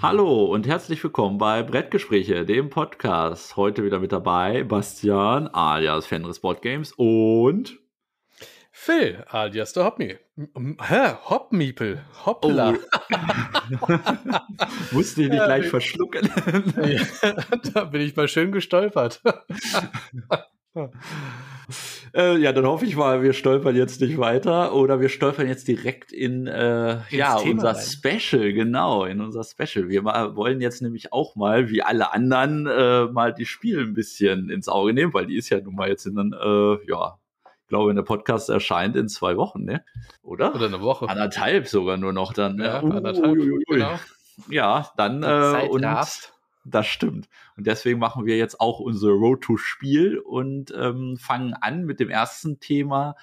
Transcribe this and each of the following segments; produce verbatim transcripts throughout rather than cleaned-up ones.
Hallo und herzlich willkommen bei Brettgespräche, dem Podcast. Heute wieder mit dabei Bastian alias Fenris Board Games und Phil alias der Hopmi. Hä? Hopmiepel. Oh, Hoppla. musste ich nicht Ja, gleich bin- verschlucken. Ja, da bin ich mal schön gestolpert. äh, ja, dann hoffe ich mal, wir stolpern jetzt nicht weiter oder wir stolpern jetzt direkt in äh, ja, Thema unser rein. Special, genau, in unser Special. Wir mal, wollen jetzt nämlich auch mal, wie alle anderen, äh, mal die Spiele ein bisschen ins Auge nehmen, weil die ist ja nun mal jetzt in den, äh, ja, ich glaube, wenn der Podcast erscheint in zwei Wochen, ne? Oder? Oder eine Woche. Anderthalb sogar nur noch dann. Ne? Ja, Uh, anderthalb. ui, ui, ui. Genau. Ja, dann Die äh, Zeit und rast. das stimmt. Und deswegen machen wir jetzt auch unsere Road to Spiel und ähm, fangen an mit dem ersten Thema.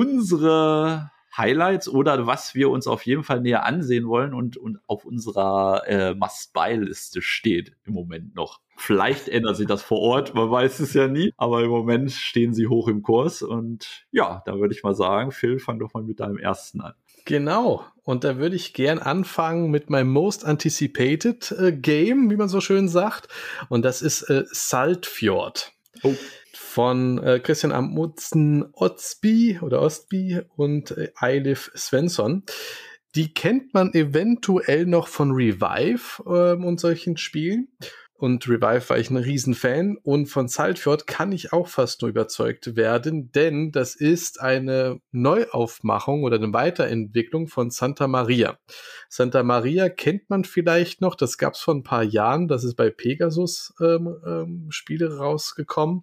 Unsere Highlights oder was wir uns auf jeden Fall näher ansehen wollen und, und auf unserer äh, Must-Buy-Liste steht im Moment noch. Vielleicht ändert sich das vor Ort, man weiß es ja nie, aber im Moment stehen sie hoch im Kurs und ja, da würde ich mal sagen, Phil, fang doch mal mit deinem ersten an. Genau. Und da würde ich gern anfangen mit meinem Most Anticipated äh, Game, wie man so schön sagt. Und das ist äh, Saltfjord. Oh. Von äh, Christian Amundsen Ostby oder Ostby und äh, Eilif Svensson. Die kennt man eventuell noch von Revive ähm, und solchen Spielen. Und Revive war ich ein Riesenfan. Und von Saltfjord kann ich auch fast nur überzeugt werden, denn das ist eine Neuaufmachung oder eine Weiterentwicklung von Santa Maria. Santa Maria kennt man vielleicht noch, das gab es vor ein paar Jahren, das ist bei Pegasus ähm, ähm, Spiele rausgekommen.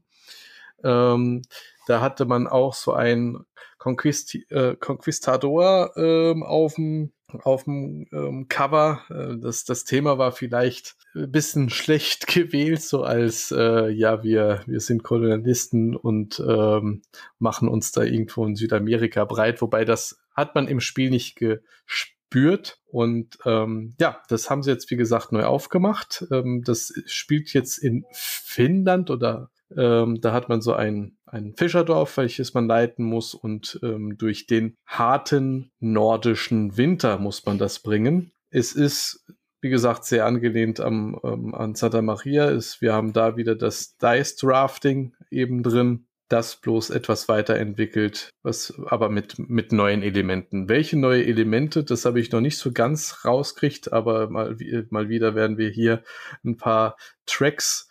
Ähm, da hatte man auch so ein Conquisti- äh, Conquistador ähm, auf dem auf dem ähm, Cover. Äh, das, das Thema war vielleicht ein bisschen schlecht gewählt, so als äh, ja, wir, wir sind Kolonialisten und ähm, machen uns da irgendwo in Südamerika breit, wobei das hat man im Spiel nicht gespürt. Und ähm, ja, das haben sie jetzt, wie gesagt, neu aufgemacht. Ähm, das spielt jetzt in Finnland oder ähm, da hat man so ein, ein Fischerdorf, welches man leiten muss und ähm, durch den harten nordischen Winter muss man das bringen. Es ist, wie gesagt, sehr angelehnt am, ähm, an Santa Maria. Ist, wir haben da wieder das Dice Drafting eben drin, das bloß etwas weiterentwickelt, was aber mit, mit neuen Elementen. Welche neue Elemente, das habe ich noch nicht so ganz rauskriegt, aber mal, mal wieder werden wir hier ein paar Tracks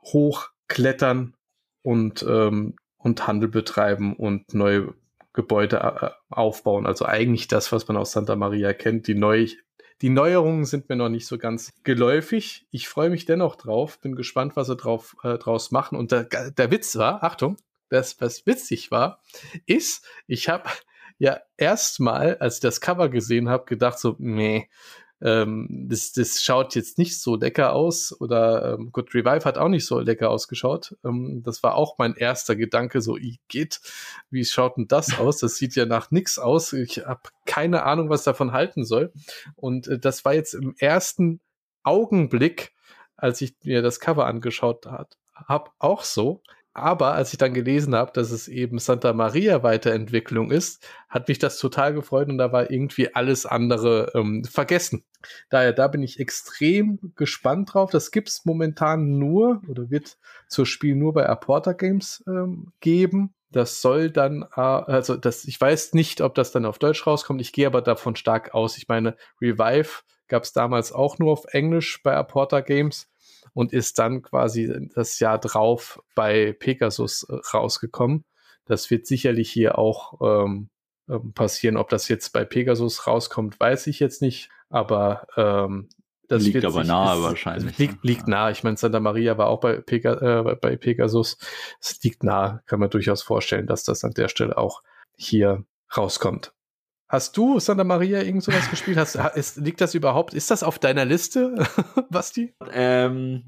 hochklettern und, ähm, und Handel betreiben und neue Gebäude äh, aufbauen. Also eigentlich das, was man aus Santa Maria kennt. Die, Neu die Neuerungen sind mir noch nicht so ganz geläufig. Ich freue mich dennoch drauf, bin gespannt, was sie drauf, äh, draus machen. Und der, der Witz war, Achtung, das, was witzig war, ist, ich habe ja erstmal, als ich das Cover gesehen habe, gedacht so, nee, ähm, das, das schaut jetzt nicht so lecker aus oder ähm, gut, Revive hat auch nicht so lecker ausgeschaut. Ähm, das war auch mein erster Gedanke, so, geht, wie schaut denn das aus? Das sieht ja nach nix aus. Ich habe keine Ahnung, was davon halten soll. Und äh, das war jetzt im ersten Augenblick, als ich mir das Cover angeschaut habe, auch so. Aber als ich dann gelesen habe, dass es eben Santa Maria Weiterentwicklung ist, hat mich das total gefreut und da war irgendwie alles andere ähm, vergessen. Daher, da bin ich extrem gespannt drauf. Das gibt's momentan nur oder wird zur Spiel nur bei Aporta Games ähm, geben. Das soll dann, äh, also das, ich weiß nicht, ob das dann auf Deutsch rauskommt. Ich gehe aber davon stark aus. Ich meine, Revive gab's damals auch nur auf Englisch bei Aporta Games. Und ist dann quasi das Jahr drauf bei Pegasus äh, rausgekommen. Das wird sicherlich hier auch ähm, ähm, passieren. Ob das jetzt bei Pegasus rauskommt, weiß ich jetzt nicht. Aber ähm, das liegt wird aber sich, nahe ist, wahrscheinlich. Liegt, liegt nahe. Ich meine, Santa Maria war auch bei, Pega, äh, bei Pegasus. Es liegt nahe. Kann man durchaus vorstellen, dass das an der Stelle auch hier rauskommt. Hast du Santa Maria irgend sowas gespielt? Hast, ist, liegt das überhaupt? Ist das auf deiner Liste, Basti? Ähm,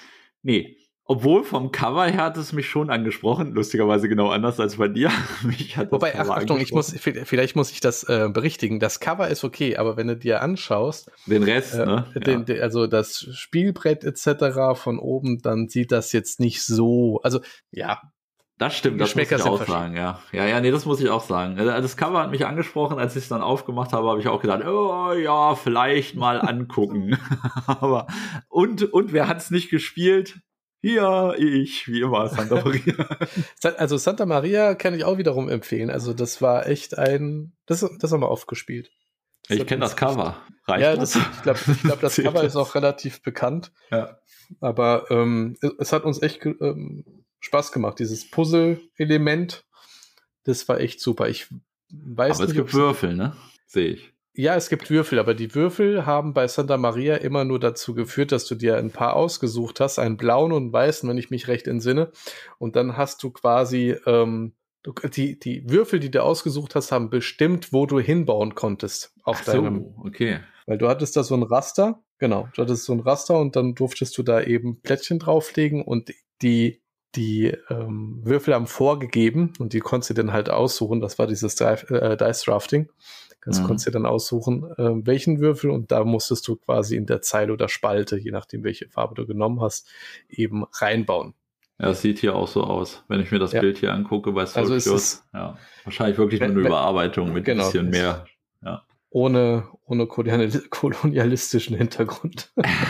nee. Obwohl vom Cover her hat es mich schon angesprochen, lustigerweise genau anders als bei dir. mich hat das Wobei, Cover ach, Achtung, ich muss, vielleicht muss ich das äh, berichtigen. Das Cover ist okay, aber wenn du dir anschaust, den Rest, äh, ne? Den, Ja. den, also das Spielbrett et cetera von oben, dann sieht das jetzt nicht so. Also ja, Das stimmt, das muss ich auch sagen, ja. Ja, ja, nee, das muss ich auch sagen. Das Cover hat mich angesprochen, als ich es dann aufgemacht habe, habe ich auch gedacht, oh ja, vielleicht mal angucken. Aber und und wer hat's nicht gespielt? Hier, ich, wie immer, Santa Maria. Also Santa Maria kann ich auch wiederum empfehlen. Also das war echt ein, das, das haben wir oft gespielt. Das ich kenne das Cover. Reicht ja, das, das? ich glaube, ich glaub, das Cover das? ist auch relativ bekannt. Ja. Aber ähm, es, es hat uns echt ähm, Spaß gemacht. Dieses Puzzle-Element, das war echt super. Ich weiß aber nicht, es gibt Würfel, ne? Sehe ich. Ja, es gibt Würfel, aber die Würfel haben bei Santa Maria immer nur dazu geführt, dass du dir ein paar ausgesucht hast, einen blauen und einen weißen, wenn ich mich recht entsinne. Und dann hast du quasi ähm, du, die, die Würfel, die du ausgesucht hast, haben bestimmt, wo du hinbauen konntest auf Ach so, deinem. Okay. Weil du hattest da so ein Raster, genau, du hattest so ein Raster und dann durftest du da eben Plättchen drauflegen und die die ähm, Würfel haben vorgegeben und die konntest du dann halt aussuchen. Das war dieses Dice, äh, Dice Drafting. Das mhm. konntest du dann aussuchen, äh, welchen Würfel und da musstest du quasi in der Zeile oder Spalte, je nachdem welche Farbe du genommen hast, eben reinbauen. Ja, es sieht hier auch so aus, wenn ich mir das ja. Bild hier angucke bei Soul also Cures. Ja, wahrscheinlich wirklich nur eine wenn, Überarbeitung mit genau, ein bisschen mehr. Ja. Ohne, ohne kolonialistischen Hintergrund.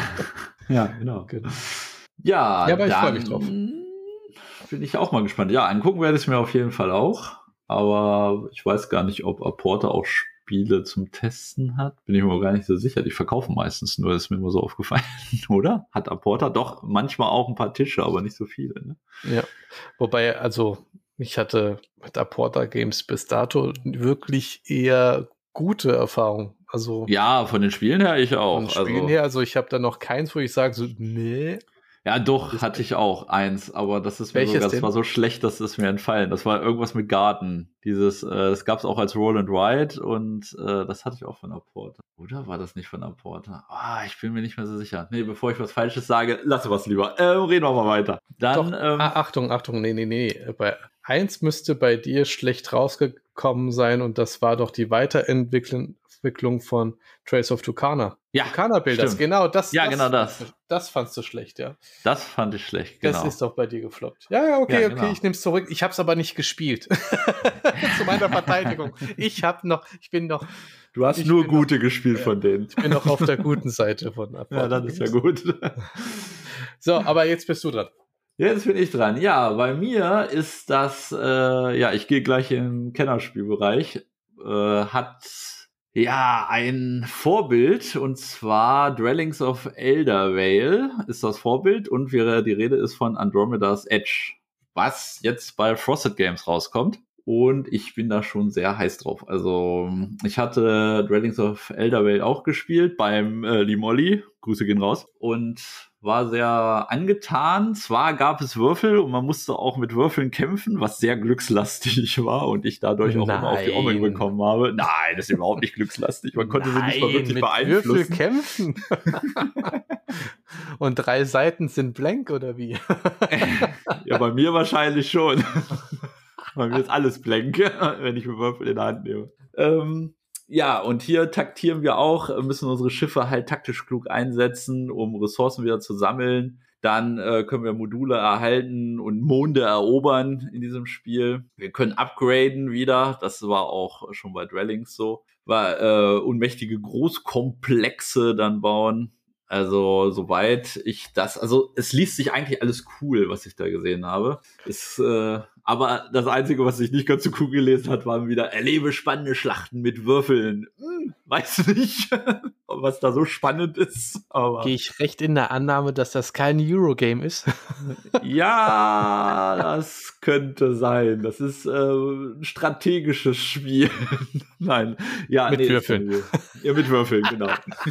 Ja, genau. genau. Ja, ja, aber ich freue mich drauf. Bin ich auch mal gespannt. Ja, angucken werde ich es mir auf jeden Fall auch. Aber ich weiß gar nicht, ob Aporta auch Spiele zum Testen hat. Bin ich mir gar nicht so sicher. Die verkaufen meistens nur, das ist mir immer so aufgefallen, oder? Hat Aporta doch manchmal auch ein paar Tische, aber nicht so viele. Ne? Ja, wobei, also ich hatte mit Aporta Games bis dato wirklich eher gute Erfahrungen. Also ja, von den Spielen her ich auch. Von den Spielen also, her, also ich habe da noch keins, wo ich sage so, nee. Ja, doch, das hatte ich auch eins, aber das ist mir sogar, das war so schlecht, dass es mir entfallen. Das war irgendwas mit Garten. Dieses, äh, das gab es auch als Roll and Ride und äh, das hatte ich auch von Aporta. Oder war das nicht von Aporta? Ah, ich bin mir nicht mehr so sicher. Nee, bevor ich was Falsches sage, lasse was lieber. Äh, reden wir mal weiter. Dann, Doch, ähm, ah, Achtung, Achtung, nee, nee, nee. Bei eins müsste bei dir schlecht rausgekommen sein und das war doch die Weiterentwicklung von Trails of Tucana. Ja, Tucana-Bilder, genau das. Ja, das, genau das. Das fandst du schlecht, ja. Das fand ich schlecht, genau. Das ist doch bei dir gefloppt. Ja, ja, okay, ja, genau. okay, ich nehme es zurück. Ich habe es aber nicht gespielt. Zu meiner Verteidigung. Ich habe noch, ich bin noch. Du hast nur gute noch, gespielt ja, von denen. Ich bin noch auf der guten Seite von Aporta. Ja, das ist ja gut. So, aber jetzt bist du dran. Jetzt bin ich dran. Ja, bei mir ist das, äh, ja, ich gehe gleich im Kennerspielbereich, äh, hat ja ein Vorbild und zwar Dwellings of Eldervale ist das Vorbild und wir, die Rede ist von Andromeda's Edge, was jetzt bei Frosted Games rauskommt. Und ich bin da schon sehr heiß drauf. Also ich hatte Dwellings of Eldervale auch gespielt beim äh, Limolli. Grüße gehen raus. Und war sehr angetan. Zwar gab es Würfel und man musste auch mit Würfeln kämpfen, was sehr glückslastig war und ich dadurch auch Nein. immer auf die Ommel bekommen habe. Nein, das ist überhaupt nicht glückslastig. Man konnte Nein, sie nicht mal wirklich mit beeinflussen. Würfel kämpfen. Und drei Seiten sind blank oder wie? Ja, bei mir wahrscheinlich schon. Bei mir ist alles blank, wenn ich mir Würfel in der Hand nehme. Ähm, ja, und hier taktieren wir auch, müssen unsere Schiffe halt taktisch klug einsetzen, um Ressourcen wieder zu sammeln. Dann äh, können wir Module erhalten und Monde erobern in diesem Spiel. Wir können upgraden wieder, das war auch schon bei Dwellings so. War äh, unmächtige Großkomplexe dann bauen. Also soweit ich das, also es liest sich eigentlich alles cool, was ich da gesehen habe. Ist, äh, aber das Einzige, was ich nicht ganz so cool gelesen hat, waren wieder erlebe spannende Schlachten mit Würfeln. Hm, weiß nicht, was da so spannend ist. Aber gehe ich recht in der Annahme, dass das kein Eurogame ist? Ja, das könnte sein. Das ist äh, ein strategisches Spiel. Nein, ja, mit nee, Würfeln. Ja, mit Würfeln, genau.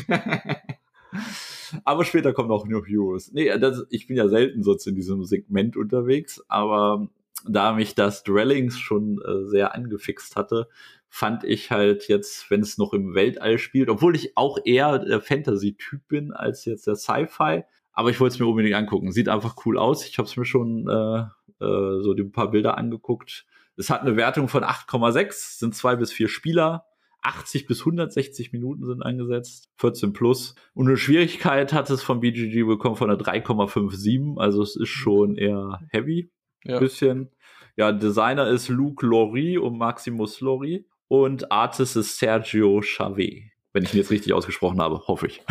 Aber später kommen auch noch Heroes. Nee, das, ich bin ja selten so in diesem Segment unterwegs, aber da mich das Dwellings schon äh, sehr angefixt hatte, fand ich halt jetzt, wenn es noch im Weltall spielt, obwohl ich auch eher der Fantasy-Typ bin als jetzt der Sci-Fi, aber ich wollte es mir unbedingt angucken. Sieht einfach cool aus. Ich habe es mir schon äh, äh, so die paar Bilder angeguckt. Es hat eine Wertung von acht Komma sechs, sind zwei bis vier Spieler. achtzig bis hundertsechzig Minuten sind angesetzt, vierzehn plus. Und eine Schwierigkeit hat es vom B G G bekommen von einer drei Komma fünf sieben, also es ist schon eher heavy, ein ja. bisschen. Ja, Designer ist Luc Lori und Maximus Lori und Artist ist Sergio Chavez. Wenn ich ihn jetzt richtig ausgesprochen habe, hoffe ich.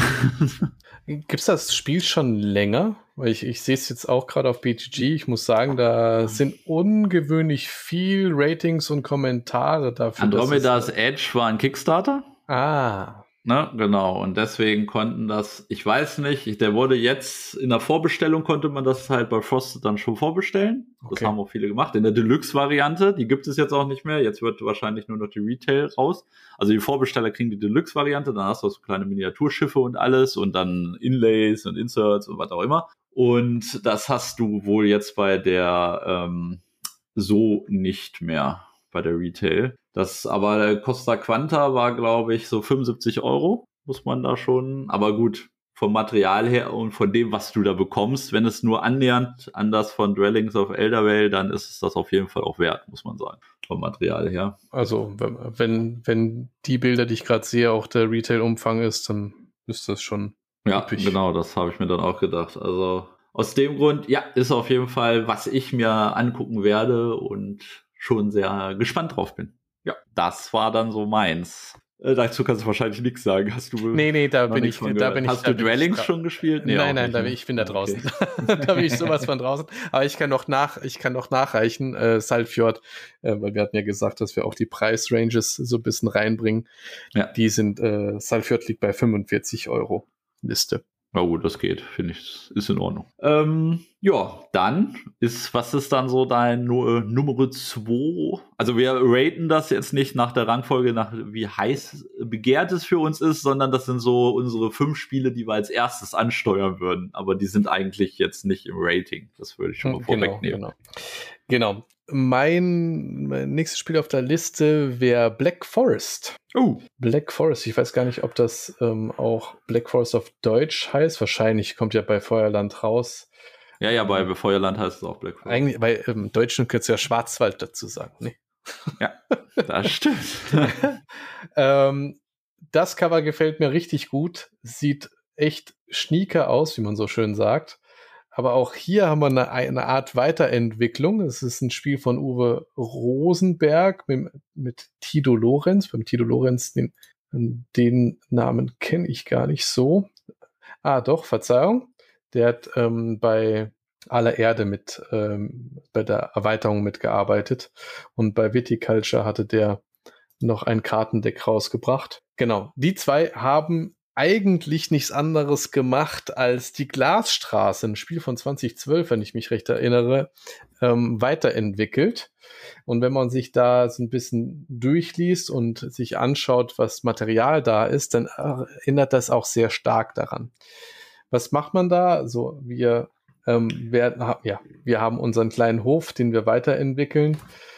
Gibt es das Spiel schon länger? Weil ich, ich sehe es jetzt auch gerade auf B G G. Ich muss sagen, da sind ungewöhnlich viel Ratings und Kommentare dafür. Andromeda's Edge war ein Kickstarter. Ah. Ne, genau. Und deswegen konnten das, ich weiß nicht, der wurde jetzt in der Vorbestellung, konnte man das halt bei Frosted dann schon vorbestellen. Das Okay. haben auch viele gemacht. In der Deluxe-Variante, die gibt es jetzt auch nicht mehr. Jetzt wird wahrscheinlich nur noch die Retail raus. Also die Vorbesteller kriegen die Deluxe-Variante, dann hast du so kleine Miniaturschiffe und alles und dann Inlays und Inserts und was auch immer. Und das hast du wohl jetzt bei der ähm, so nicht mehr. Bei der Retail. Das, aber der Costa Quanta war, glaube ich, so fünfundsiebzig Euro, muss man da schon, aber gut, vom Material her und von dem, was du da bekommst, wenn es nur annähernd an das von Dwellings of Eldervale, dann ist es das auf jeden Fall auch wert, muss man sagen, vom Material her. Also, wenn, wenn die Bilder, die ich gerade sehe, auch der Retail-Umfang ist, dann ist das schon Ja, üppig. Genau, das habe ich mir dann auch gedacht. Also, aus dem Grund, ja, ist auf jeden Fall, was ich mir angucken werde und schon sehr gespannt drauf bin. Ja, das war dann so meins. Äh, dazu kannst du wahrscheinlich nichts sagen. Hast du Nee, nee, da bin ich, da bin ich. Hast da du bin Dwellings ich schon gespielt? Nee, nein, nein, da bin ich bin da draußen. Okay. Da bin ich sowas von draußen. Aber ich kann noch nach, ich kann noch nachreichen, äh, Salfjord, äh, weil wir hatten ja gesagt, dass wir auch die Preisranges so ein bisschen reinbringen. Ja. Die sind, äh, Salfjord liegt bei fünfundvierzig Euro Liste. Na gut, das geht, finde ich, ist in Ordnung. Ähm, ja, dann ist, was ist dann so dein äh, Nummer zwei? Also wir raten das jetzt nicht nach der Rangfolge, nach wie heiß begehrt es für uns ist, sondern das sind so unsere fünf Spiele, die wir als erstes ansteuern würden. Aber die sind eigentlich jetzt nicht im Rating. Das würde ich schon mal genau, vorwegnehmen. Genau. Genau. Mein, mein nächstes Spiel auf der Liste wäre Black Forest. Oh. Black Forest, ich weiß gar nicht, ob das ähm, auch Black Forest auf Deutsch heißt. Wahrscheinlich kommt ja bei Feuerland raus. Ja, ja, bei Feuerland heißt es auch Black Forest. Eigentlich, bei ähm, Deutschen könntest du ja Schwarzwald dazu sagen. Nee. Ja, das stimmt. ähm, das Cover gefällt mir richtig gut. Sieht echt schnieker aus, wie man so schön sagt. Aber auch hier haben wir eine, eine Art Weiterentwicklung. Es ist ein Spiel von Uwe Rosenberg mit, mit Tito Lorenz. Beim Tito Lorenz, den, den Namen kenne ich gar nicht so. Ah, doch, Verzeihung. Der hat ähm, bei Aller Erde mit, ähm, bei der Erweiterung mitgearbeitet. Und bei Viticulture hatte der noch ein Kartendeck rausgebracht. Genau, die zwei haben eigentlich nichts anderes gemacht als die Glasstraße, ein Spiel von zwanzig zwölf, wenn ich mich recht erinnere, ähm, weiterentwickelt. Und wenn man sich da so ein bisschen durchliest und sich anschaut, was Material da ist, dann erinnert das auch sehr stark daran. Was macht man da? Also wir, ähm, wir, ja, wir haben unseren kleinen Hof, den wir weiterentwickeln.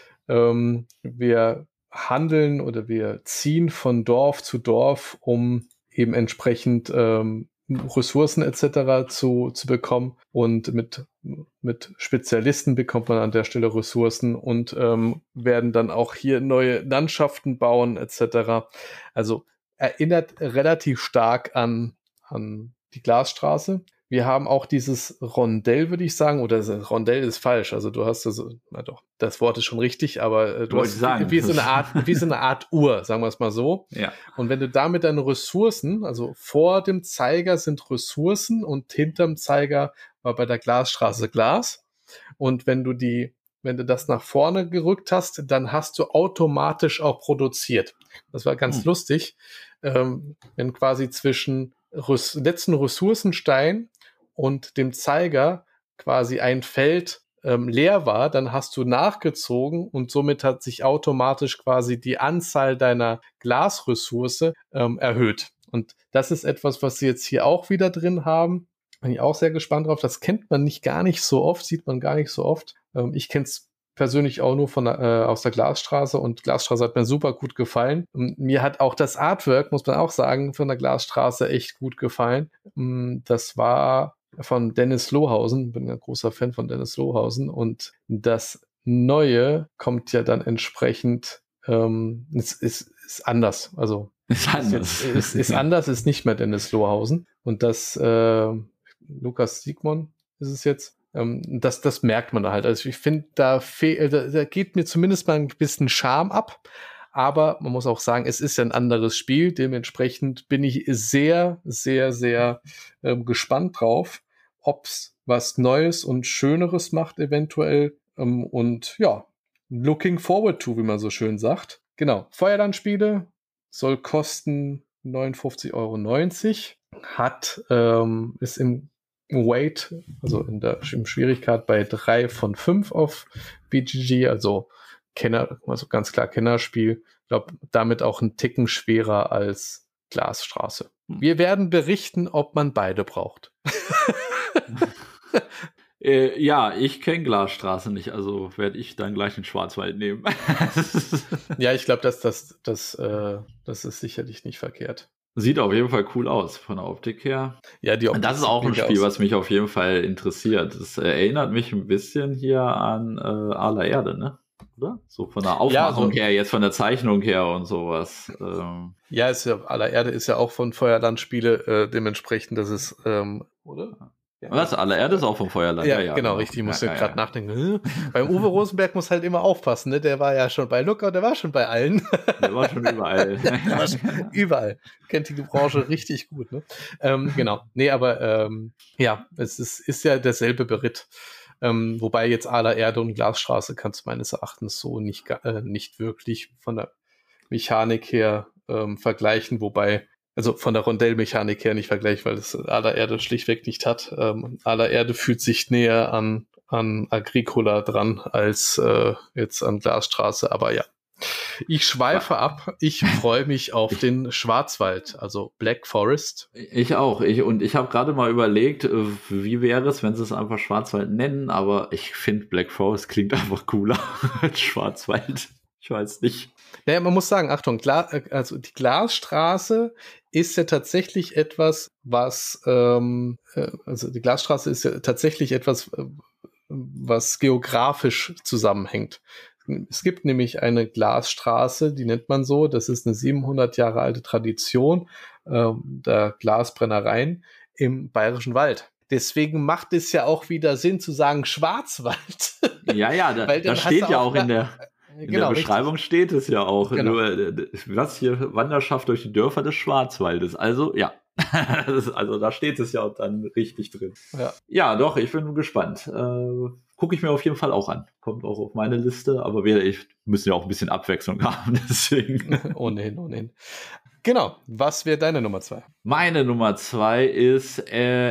Ähm, wir handeln oder wir ziehen von Dorf zu Dorf, um eben entsprechend ähm, Ressourcen et cetera zu, zu bekommen. Und mit, mit Spezialisten bekommt man an der Stelle Ressourcen und ähm, werden dann auch hier neue Landschaften bauen et cetera. Also erinnert relativ stark an, an die Glasstraße. Wir haben auch dieses Rondell, würde ich sagen, oder Rondell ist falsch. Also du hast also, na doch, das Wort ist schon richtig, aber äh, du Wollte hast sagen. wie, wie so eine Art, wie so eine Art Uhr, sagen wir es mal so. Ja. Und wenn du damit deine Ressourcen, also vor dem Zeiger sind Ressourcen und hinterm Zeiger war bei der Glasstraße Glas. Und wenn du die, wenn du das nach vorne gerückt hast, dann hast du automatisch auch produziert. Das war ganz hm. lustig, ähm, wenn quasi zwischen Res- letzten Ressourcenstein und dem Zeiger quasi ein Feld ähm, leer war, dann hast du nachgezogen und somit hat sich automatisch quasi die Anzahl deiner Glasressource ähm, erhöht. Und das ist etwas, was sie jetzt hier auch wieder drin haben. Bin ich auch sehr gespannt drauf. Das kennt man nicht gar nicht so oft, sieht man gar nicht so oft. Ähm, ich kenne es persönlich auch nur von der, äh, aus der Glasstraße und Glasstraße hat mir super gut gefallen. Und mir hat auch das Artwork, muss man auch sagen, von der Glasstraße echt gut gefallen. Das war von Dennis Lohausen, bin ein großer Fan von Dennis Lohausen und das Neue kommt ja dann entsprechend, ähm, es ist, ist anders, also ist anders, ist, ist, ist anders, ist nicht mehr Dennis Lohausen und das äh, Lukas Siegmund ist es jetzt, Ähm, das, das merkt man da halt. Also ich finde, da, fehl, da, da geht mir zumindest mal ein bisschen Charme ab. Aber man muss auch sagen, es ist ja ein anderes Spiel. Dementsprechend bin ich sehr, sehr, sehr ähm, gespannt drauf, ob es was Neues und Schöneres macht eventuell. Ähm, und ja, looking forward to, wie man so schön sagt. Genau, Feuerlandspiele soll kosten neunundfünfzig Euro neunzig. Hat, ähm, ist im Weight, also in der im Schwierigkeit bei drei von fünf auf B G G, also Kenner, also ganz klar Kennerspiel. Ich glaube, damit auch ein Ticken schwerer als Glasstraße. Wir werden berichten, ob man beide braucht. äh, ja, ich kenne Glasstraße nicht, also werde ich dann gleich den Schwarzwald nehmen. Ja, ich glaube, dass das, das, äh, das ist sicherlich nicht verkehrt. Sieht auf jeden Fall cool aus, von der Optik her. Ja, die Optik. Das ist auch ein Spiel, aus. was mich auf jeden Fall interessiert. Das erinnert mich ein bisschen hier an äh, Aller Erde, ne? Oder? So von der Aufmachung ja, also, her, jetzt von der Zeichnung her und sowas. Ähm. Ja, ist ja, Aller Erde ist ja auch von Feuerlandspiele, äh, dementsprechend, das ist, ähm, oder? Ja, was? Aller Erde ist auch vom Feuerland. Ja, ja, ja genau, genau, richtig. Ich musste ja, ja, gerade ja. nachdenken. Beim Uwe Rosenberg muss halt immer aufpassen, ne? Der war ja schon bei Lookout, der war schon bei allen. Der war schon überall. Der war schon überall. Kennt die Branche richtig gut, ne? Ähm, genau. Nee, aber ähm, ja, es ist, ist ja derselbe Beritt. Ähm, wobei jetzt Aller Erde und Glasstraße kannst du meines Erachtens so nicht, äh, nicht wirklich von der Mechanik her ähm, vergleichen, wobei also von der Rondellmechanik her nicht vergleichen, weil das Aller Erde schlichtweg nicht hat. Ähm, Aller Erde fühlt sich näher an, an Agricola dran als äh, jetzt an Glasstraße, aber ja. Ich schweife ab. Ich freue mich auf den Schwarzwald, also Black Forest. Ich auch. Ich, und ich habe gerade mal überlegt, wie wäre es, wenn sie es einfach Schwarzwald nennen, aber ich finde Black Forest klingt einfach cooler als Schwarzwald. Ich weiß nicht. Naja, man muss sagen, Achtung, Gla- also die Glasstraße ist ja tatsächlich etwas, was, ähm, also die Glasstraße ist ja tatsächlich etwas, was geografisch zusammenhängt. Es gibt nämlich eine Glasstraße, die nennt man so, das ist eine siebenhundert Jahre alte Tradition äh, der Glasbrennereien im Bayerischen Wald. Deswegen macht es ja auch wieder Sinn zu sagen Schwarzwald. Ja, ja, da, das steht ja auch in der... In genau, der Beschreibung richtig. Steht es ja auch, genau. Nur, was hier Wanderschaft durch die Dörfer des Schwarzwaldes. Also, ja. Also, da steht es ja auch dann richtig drin. Ja, ja doch, ich bin gespannt. Äh, Gucke ich mir auf jeden Fall auch an. Kommt auch auf meine Liste, aber wir ich, müssen ja auch ein bisschen Abwechslung haben, deswegen. ohnehin, ohnehin. Genau, was wäre deine Nummer zwei? Meine Nummer zwei ist äh,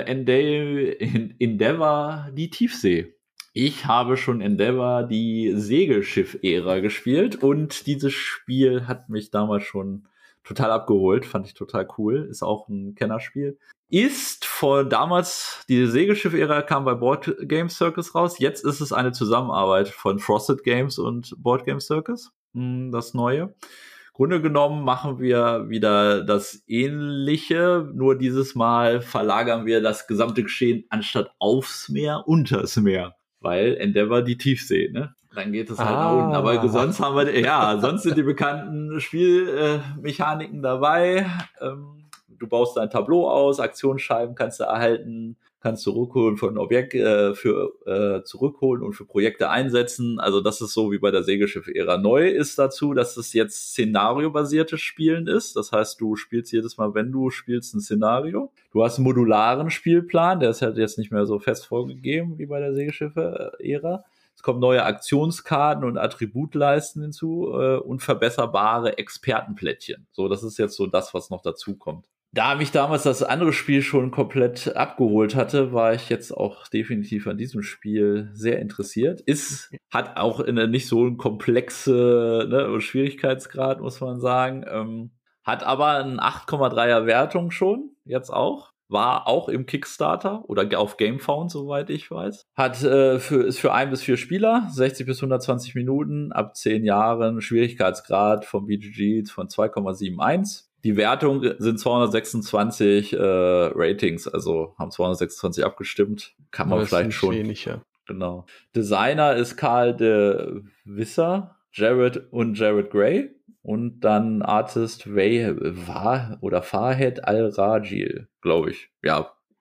Endeavor, die Tiefsee. Ich habe schon Endeavor die Segelschiff-Ära gespielt und dieses Spiel hat mich damals schon total abgeholt, fand ich total cool, ist auch ein Kennerspiel. Ist von damals, die Segelschiff-Ära kam bei Board Game Circus raus, jetzt ist es eine Zusammenarbeit von Frosted Games und Board Game Circus, das Neue. Grunde genommen machen wir wieder das Ähnliche, nur dieses Mal verlagern wir das gesamte Geschehen anstatt aufs Meer, unters Meer. Weil Endeavor die Tiefsee, ne? Dann geht es halt ah. nach unten. Aber sonst haben wir, ja, sonst sind die bekannten Spielmechaniken äh, dabei. Ähm, du baust dein Tableau aus, Aktionsscheiben kannst du erhalten, kannst zurückholen von Objekt äh, für äh, zurückholen und für Projekte einsetzen. Also das ist so wie bei der Segelschiff-Ära. Neu ist dazu, dass es jetzt szenariobasiertes Spielen ist. Das heißt, du spielst jedes Mal, wenn du spielst, ein Szenario. Du hast einen modularen Spielplan, der ist halt jetzt nicht mehr so fest vorgegeben wie bei der Segelschiffe-Ära. Es kommen neue Aktionskarten und Attributleisten hinzu äh, und verbesserbare Expertenplättchen. So, das ist jetzt so das, was noch dazu kommt. Da mich damals das andere Spiel schon komplett abgeholt hatte, war ich jetzt auch definitiv an diesem Spiel sehr interessiert. Ist, hat auch eine nicht so einen komplexe ne, Schwierigkeitsgrad, muss man sagen. Ähm, hat aber eine acht Komma dreier Wertung schon, jetzt auch. War auch im Kickstarter oder auf GameFound, soweit ich weiß. Hat äh, für, ist für ein bis vier Spieler, sechzig bis hundertzwanzig Minuten, ab zehn Jahren, Schwierigkeitsgrad vom B G G von zwei Komma einundsiebzig. Die Wertung sind zweihundertsechsundzwanzig äh, Ratings, also haben zweihundertsechsundzwanzig abgestimmt. Kann man vielleicht schon. Wenig, ja. Genau. Designer ist Karl de Visser, Jared und Jared Gray. Und dann Artist Way war oder Farhed Al-Rajil, glaube ich. Ja,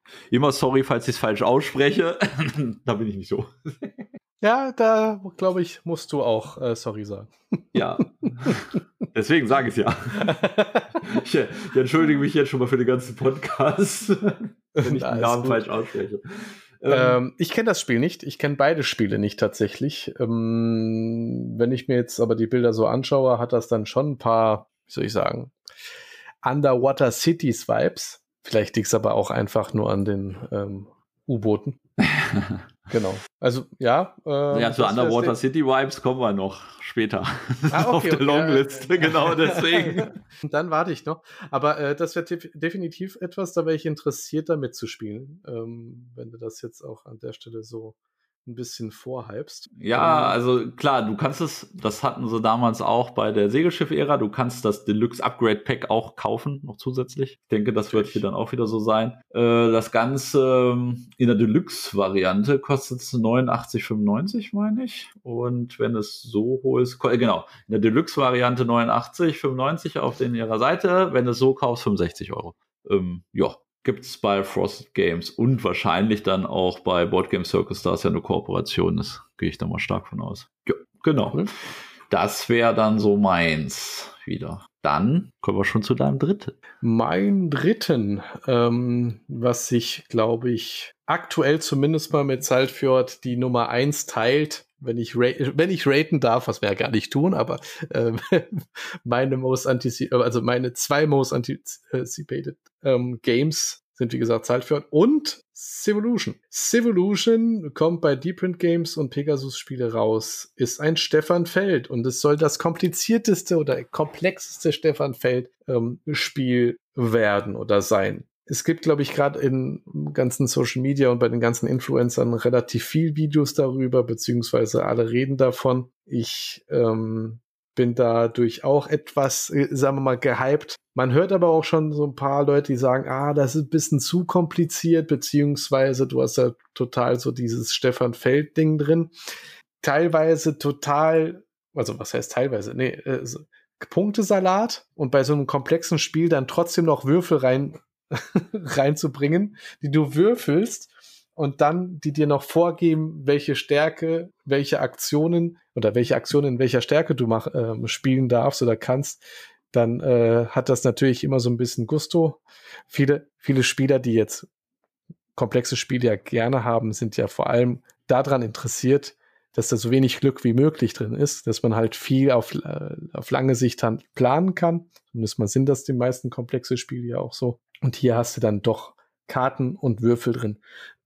Immer sorry, falls ich es falsch ausspreche. Da bin ich nicht so. Ja, da glaube ich, musst du auch äh, sorry sagen. Ja, deswegen sage ich es ja. Ich, ich entschuldige mich jetzt schon mal für den ganzen Podcast, wenn ich den Namen falsch ausspreche. Ähm, ich kenne das Spiel nicht. Ich kenne beide Spiele nicht tatsächlich. Ähm, wenn ich mir jetzt aber die Bilder so anschaue, hat das dann schon ein paar, wie soll ich sagen, Underwater Cities Vibes. Vielleicht liegt es aber auch einfach nur an den ähm, U-Booten. Genau. Also, ja. Äh, ja, zu Underwater City Vibes kommen wir noch später. Ah, okay, auf der okay, Longlist, ja. Genau deswegen. Dann warte ich noch. Aber äh, das wäre def- definitiv etwas, da wäre ich interessiert, damit zu spielen. Ähm, wenn du das jetzt auch an der Stelle so ein bisschen vorhypst. Ja, also klar, du kannst es, das hatten sie damals auch bei der Segelschiff-Ära, du kannst das Deluxe Upgrade Pack auch kaufen, noch zusätzlich. Ich denke, das wird hier dann auch wieder so sein. Äh, das Ganze in der Deluxe-Variante kostet es neunundachtzig fünfundneunzig, meine ich. Und wenn es so hoch ist, genau, in der Deluxe-Variante neunundachtzig fünfundneunzig auf den ihrer Seite, wenn du es so kaufst, fünfundsechzig Euro. Ähm, ja. Gibt's bei Frosted Games und wahrscheinlich dann auch bei Board Game Circus, da es ja eine Kooperation ist. Gehe ich da mal stark von aus. Ja, genau. Cool. Das wäre dann so meins wieder. Dann kommen wir schon zu deinem dritten. Mein dritten, ähm, was sich, glaube ich, aktuell zumindest mal mit Saltfjord die Nummer eins teilt, wenn ich, ra- wenn ich raten darf, was wir ja gar nicht tun, aber äh, meine most anticipated, also meine zwei most anticipated ähm, Games sind, wie gesagt, Saltfjord und Civolution. Civolution kommt bei Deep Print Games und Pegasus Spiele raus, ist ein Stefan Feld und es soll das komplizierteste oder komplexeste Stefan Feld ähm, Spiel werden oder sein. Es gibt, glaube ich, gerade in ganzen Social Media und bei den ganzen Influencern relativ viel Videos darüber, beziehungsweise alle reden davon. Ich ähm, bin dadurch auch etwas, sagen wir mal, gehypt. Man hört aber auch schon so ein paar Leute, die sagen, ah, das ist ein bisschen zu kompliziert, beziehungsweise du hast ja total so dieses Stefan Feld-Ding drin. Teilweise total, also was heißt teilweise? Nee, äh, so Punktesalat und bei so einem komplexen Spiel dann trotzdem noch Würfel rein reinzubringen, die du würfelst und dann die dir noch vorgeben, welche Stärke, welche Aktionen oder welche Aktionen in welcher Stärke du mach, äh, spielen darfst oder kannst, dann äh, hat das natürlich immer so ein bisschen Gusto. Viele, viele Spieler, die jetzt komplexe Spiele ja gerne haben, sind ja vor allem daran interessiert, dass da so wenig Glück wie möglich drin ist, dass man halt viel auf, äh, auf lange Sicht dann planen kann. Zumindest mal sind das die meisten komplexe Spiele ja auch so. Und hier hast du dann doch Karten und Würfel drin.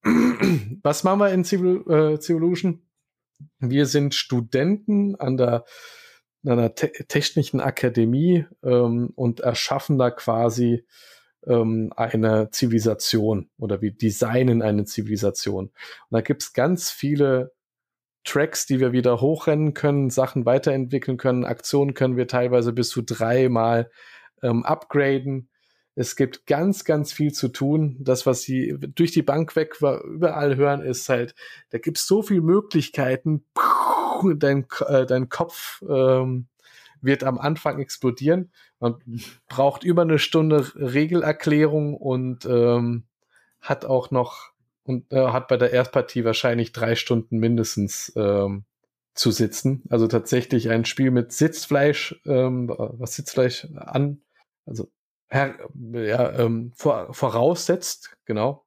Was machen wir in Civil, äh, Civolution? Wir sind Studenten an der, an einer te- technischen Akademie ähm, und erschaffen da quasi ähm, eine Zivilisation oder wir designen eine Zivilisation. Und da gibt's ganz viele Tracks, die wir wieder hochrennen können, Sachen weiterentwickeln können, Aktionen können wir teilweise bis zu dreimal ähm, upgraden. Es gibt ganz, ganz viel zu tun. Das, was sie durch die Bank weg überall hören, ist halt, da gibt es so viele Möglichkeiten. Dein, äh, dein Kopf ähm, wird am Anfang explodieren. Man braucht über eine Stunde Regelerklärung und ähm, hat auch noch und äh, hat bei der Erstpartie wahrscheinlich drei Stunden mindestens ähm, zu sitzen. Also tatsächlich ein Spiel mit Sitzfleisch, ähm, was Sitzfleisch an, also her, ja, ähm, vor, voraussetzt, genau.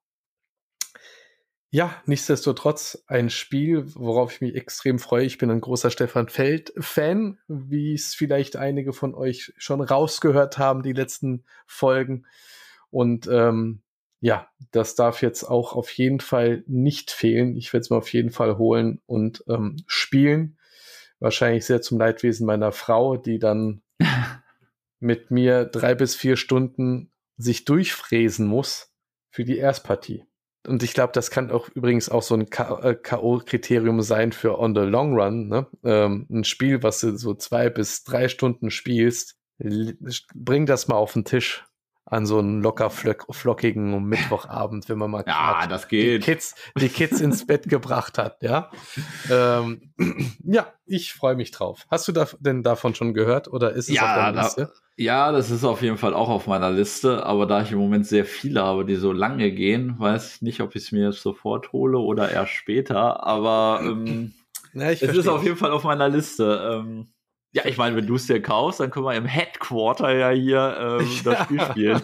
Ja, nichtsdestotrotz ein Spiel, worauf ich mich extrem freue. Ich bin ein großer Stefan Feld-Fan, wie es vielleicht einige von euch schon rausgehört haben, die letzten Folgen. Und ähm, ja, das darf jetzt auch auf jeden Fall nicht fehlen. Ich werde es mir auf jeden Fall holen und ähm, spielen. Wahrscheinlich sehr zum Leidwesen meiner Frau, die dann mit mir drei bis vier Stunden sich durchfräsen muss für die Erstpartie. Und ich glaube, das kann auch übrigens auch so ein K O-Kriterium sein für on the long run. Ne? Ähm, ein Spiel, was du so zwei bis drei Stunden spielst, bring das mal auf den Tisch. an so einen locker flockigen Mittwochabend, wenn man mal ja, das geht. Die Kids, die Kids ins Bett gebracht hat, ja. Ähm, ja, ich freue mich drauf. Hast du da, denn davon schon gehört oder ist es ja, auf deiner da, Liste? Ja, das ist auf jeden Fall auch auf meiner Liste, aber da ich im Moment sehr viele habe, die so lange gehen, weiß ich nicht, ob ich es mir jetzt sofort hole oder erst später, aber ähm, ja, ich es ist auf dich. jeden Fall auf meiner Liste. Ähm, ja, ich meine, wenn du es dir kaufst, dann können wir im Headquarter ja hier ähm, das Spiel spielen.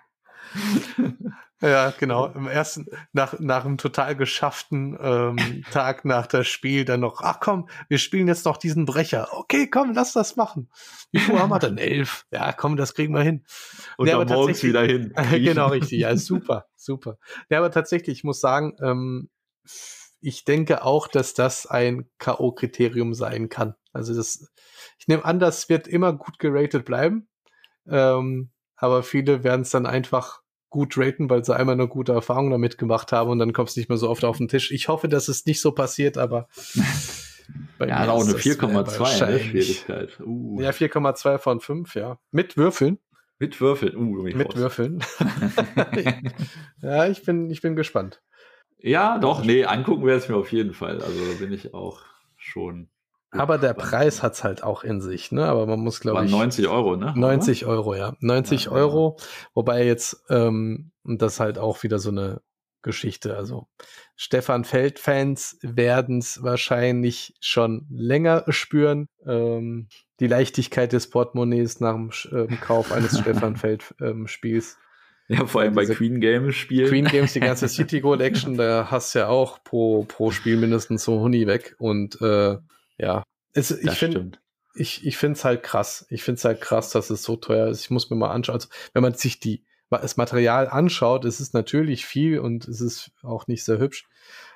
Ja, genau. Im ersten, nach, nach einem total geschafften ähm, Tag nach das Spiel dann noch, ach komm, wir spielen jetzt noch diesen Brecher. Okay, komm, lass das machen. Wie viel haben wir denn? Elf. Ja, komm, das kriegen wir hin. Und ja, dann morgens wieder hin. Genau, richtig. Ja, super, super. Ja, aber tatsächlich, ich muss sagen, ähm, ich denke auch, dass das ein K O-Kriterium sein kann. Also das, ich nehme an, das wird immer gut geratet bleiben. Ähm, aber viele werden es dann einfach gut raten, weil sie einmal eine gute Erfahrung damit gemacht haben und dann kommt es nicht mehr so oft auf den Tisch. Ich hoffe, dass es nicht so passiert, aber bei ja, mir auch eine vier Komma zwei ne, Schwierigkeit. Uh. Ja, vier Komma zwei von fünf, ja. Mit Würfeln. Mit Würfeln, uh, Mit raus. Würfeln. Ja, ich bin, ich bin gespannt. Ja, doch, nee, angucken wir es mir auf jeden Fall. Also da bin ich auch schon. Aber der Preis hat's halt auch in sich, ne? Aber man muss, glaube ich. neunzig Euro, ne? neunzig Euro, ja. neunzig ja, Euro. Genau. Wobei jetzt, ähm, das halt auch wieder so eine Geschichte. Also Stefan Feld-Fans werden es wahrscheinlich schon länger spüren. Ähm, die Leichtigkeit des Portemonnaies nach dem ähm, Kauf eines Stefan Feld-Spiels. Ähm, ja, vor allem bei Queen Games spielen. Queen Games, die ganze City Collection, da hast du ja auch pro, pro Spiel mindestens so Huni weg. Und äh, ja, es, ich finde ich, ich finde es halt krass. Ich finde es halt krass, dass es so teuer ist. Ich muss mir mal anschauen. Also, wenn man sich die, das Material anschaut, es ist natürlich viel und es ist auch nicht sehr hübsch.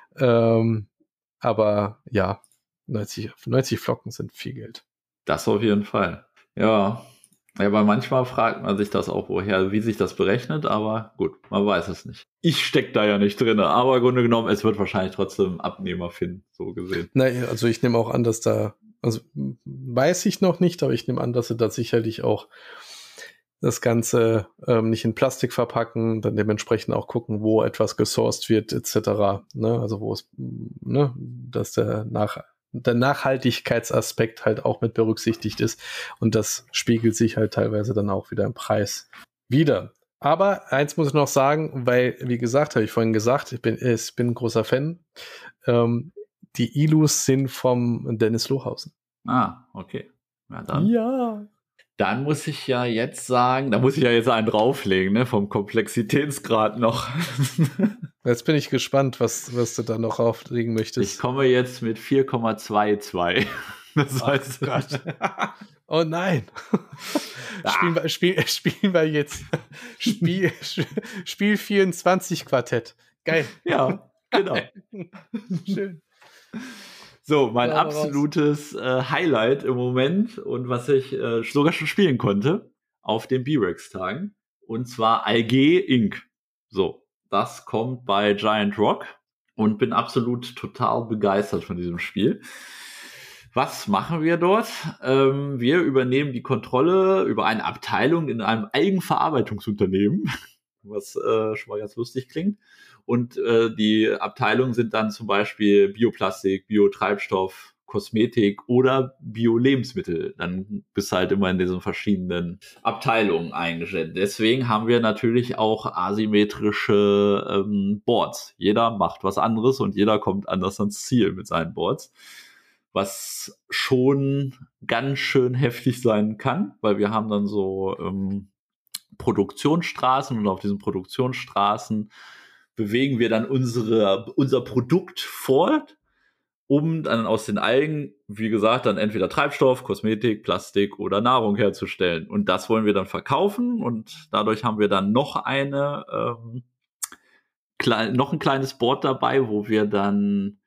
Ähm, aber ja, neunzig, neunzig Flocken sind viel Geld. Das auf jeden Fall. Ja. Ja, weil manchmal fragt man sich das auch, woher, wie sich das berechnet, aber gut, man weiß es nicht. Ich stecke da ja nicht drin, aber im Grunde genommen, es wird wahrscheinlich trotzdem Abnehmer finden, so gesehen. Nein, also ich nehme auch an, dass da, also weiß ich noch nicht, aber ich nehme an, dass sie da sicherlich auch das Ganze ähm, nicht in Plastik verpacken, dann dementsprechend auch gucken, wo etwas gesourced wird, et cetera. Ne? Also wo es, ne, dass der nach der Nachhaltigkeitsaspekt halt auch mit berücksichtigt ist und das spiegelt sich halt teilweise dann auch wieder im Preis wieder. Aber eins muss ich noch sagen, weil, wie gesagt, habe ich vorhin gesagt, ich bin, ich bin ein großer Fan, ähm, die Ilus sind vom Dennis Lohausen. Ah, okay. Na dann. Ja. Dann muss ich ja jetzt sagen, da muss ich ja jetzt einen drauflegen, ne, vom Komplexitätsgrad noch. Jetzt bin ich gespannt, was, was du da noch auflegen möchtest. Ich komme jetzt mit vier Komma zweiundzwanzig. Das heißt, oh Gott. Oh nein. Ah. Spielen, wir, spiel, spielen wir jetzt Spiel, Spiel vierundzwanzig Quartett. Geil. Ja, genau. Schön. So, mein absolutes äh, Highlight im Moment und was ich äh, sogar schon spielen konnte auf den B-Rex-Tagen. Und zwar Algae Incorporated. So, das kommt bei Giant Rock und bin absolut total begeistert von diesem Spiel. Was machen wir dort? Ähm, wir übernehmen die Kontrolle über eine Abteilung in einem Eigenverarbeitungsunternehmen, was äh, schon mal ganz lustig klingt. Und äh, die Abteilungen sind dann zum Beispiel Bioplastik, Biotreibstoff, Kosmetik oder Bio-Lebensmittel. Dann bist du halt immer in diesen verschiedenen Abteilungen eingeschränkt. Deswegen haben wir natürlich auch asymmetrische ähm, Boards. Jeder macht was anderes und jeder kommt anders ans Ziel mit seinen Boards. Was schon ganz schön heftig sein kann, weil wir haben dann so ähm, Produktionsstraßen und auf diesen Produktionsstraßen bewegen wir dann unsere, unser Produkt fort, um dann aus den Algen, wie gesagt, dann entweder Treibstoff, Kosmetik, Plastik oder Nahrung herzustellen. Und das wollen wir dann verkaufen und dadurch haben wir dann noch eine, ähm, klein, noch ein kleines Board dabei, wo wir dann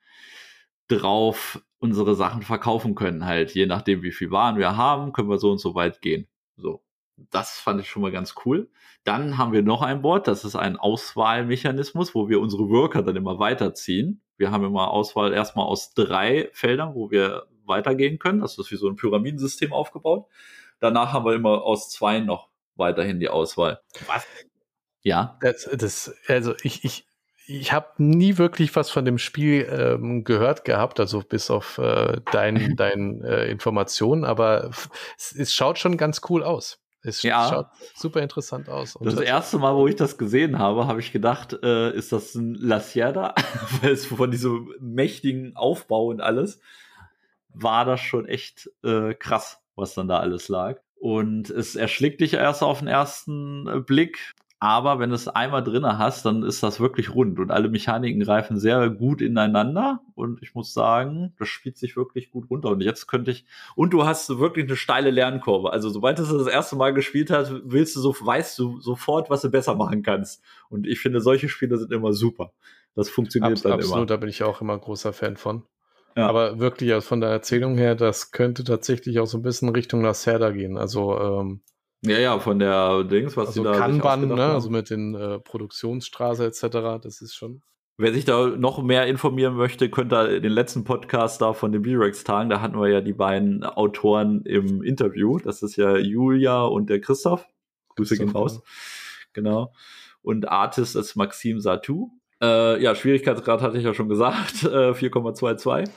drauf unsere Sachen verkaufen können halt. Je nachdem, wie viel Waren wir haben, können wir so und so weit gehen. So. Das fand ich schon mal ganz cool. Dann haben wir noch ein Board, das ist ein Auswahlmechanismus, wo wir unsere Worker dann immer weiterziehen. Wir haben immer Auswahl erstmal aus drei Feldern, wo wir weitergehen können. Das ist wie so ein Pyramidensystem aufgebaut. Danach haben wir immer aus zwei noch weiterhin die Auswahl. Was? Ja. Das, das, also ich, ich, ich habe nie wirklich was von dem Spiel ähm, gehört gehabt, also bis auf äh, dein, dein äh, Informationen, aber es, es schaut schon ganz cool aus. Es ja. schaut super interessant aus. Und das erste Mal, wo ich das gesehen habe, habe ich gedacht, äh, ist das ein La Sierra? Weil es von diesem mächtigen Aufbau und alles war das schon echt äh, krass, was dann da alles lag. Und es erschlägt dich erst auf den ersten äh, Blick. Aber wenn du es einmal drinne hast, dann ist das wirklich rund und alle Mechaniken greifen sehr gut ineinander und ich muss sagen, das spielt sich wirklich gut runter und jetzt könnte ich, und du hast wirklich eine steile Lernkurve, also sobald du das erste Mal gespielt hast, willst du so, weißt du sofort, was du besser machen kannst und ich finde, solche Spiele sind immer super. Das funktioniert Abs- dann absolut, immer. Da bin ich auch immer großer Fan von. Ja. Aber wirklich also von der Erzählung her, das könnte tatsächlich auch so ein bisschen Richtung La Sierra gehen, also ähm, Ja, ja, von der Dings, was also die da Kanban, sich ne, haben. also mit den äh, Produktionsstraße et cetera, das ist schon. Wer sich da noch mehr informieren möchte, könnt ihr den letzten Podcast da von den B-Rex-Tagen, da hatten wir ja die beiden Autoren im Interview. Das ist ja Julia und der Christoph. Grüße gehen raus. Genau. Und Artist ist Maxim Satou. Äh, ja, Schwierigkeitsgrad hatte ich ja schon gesagt, äh, vier Komma zweiundzwanzig.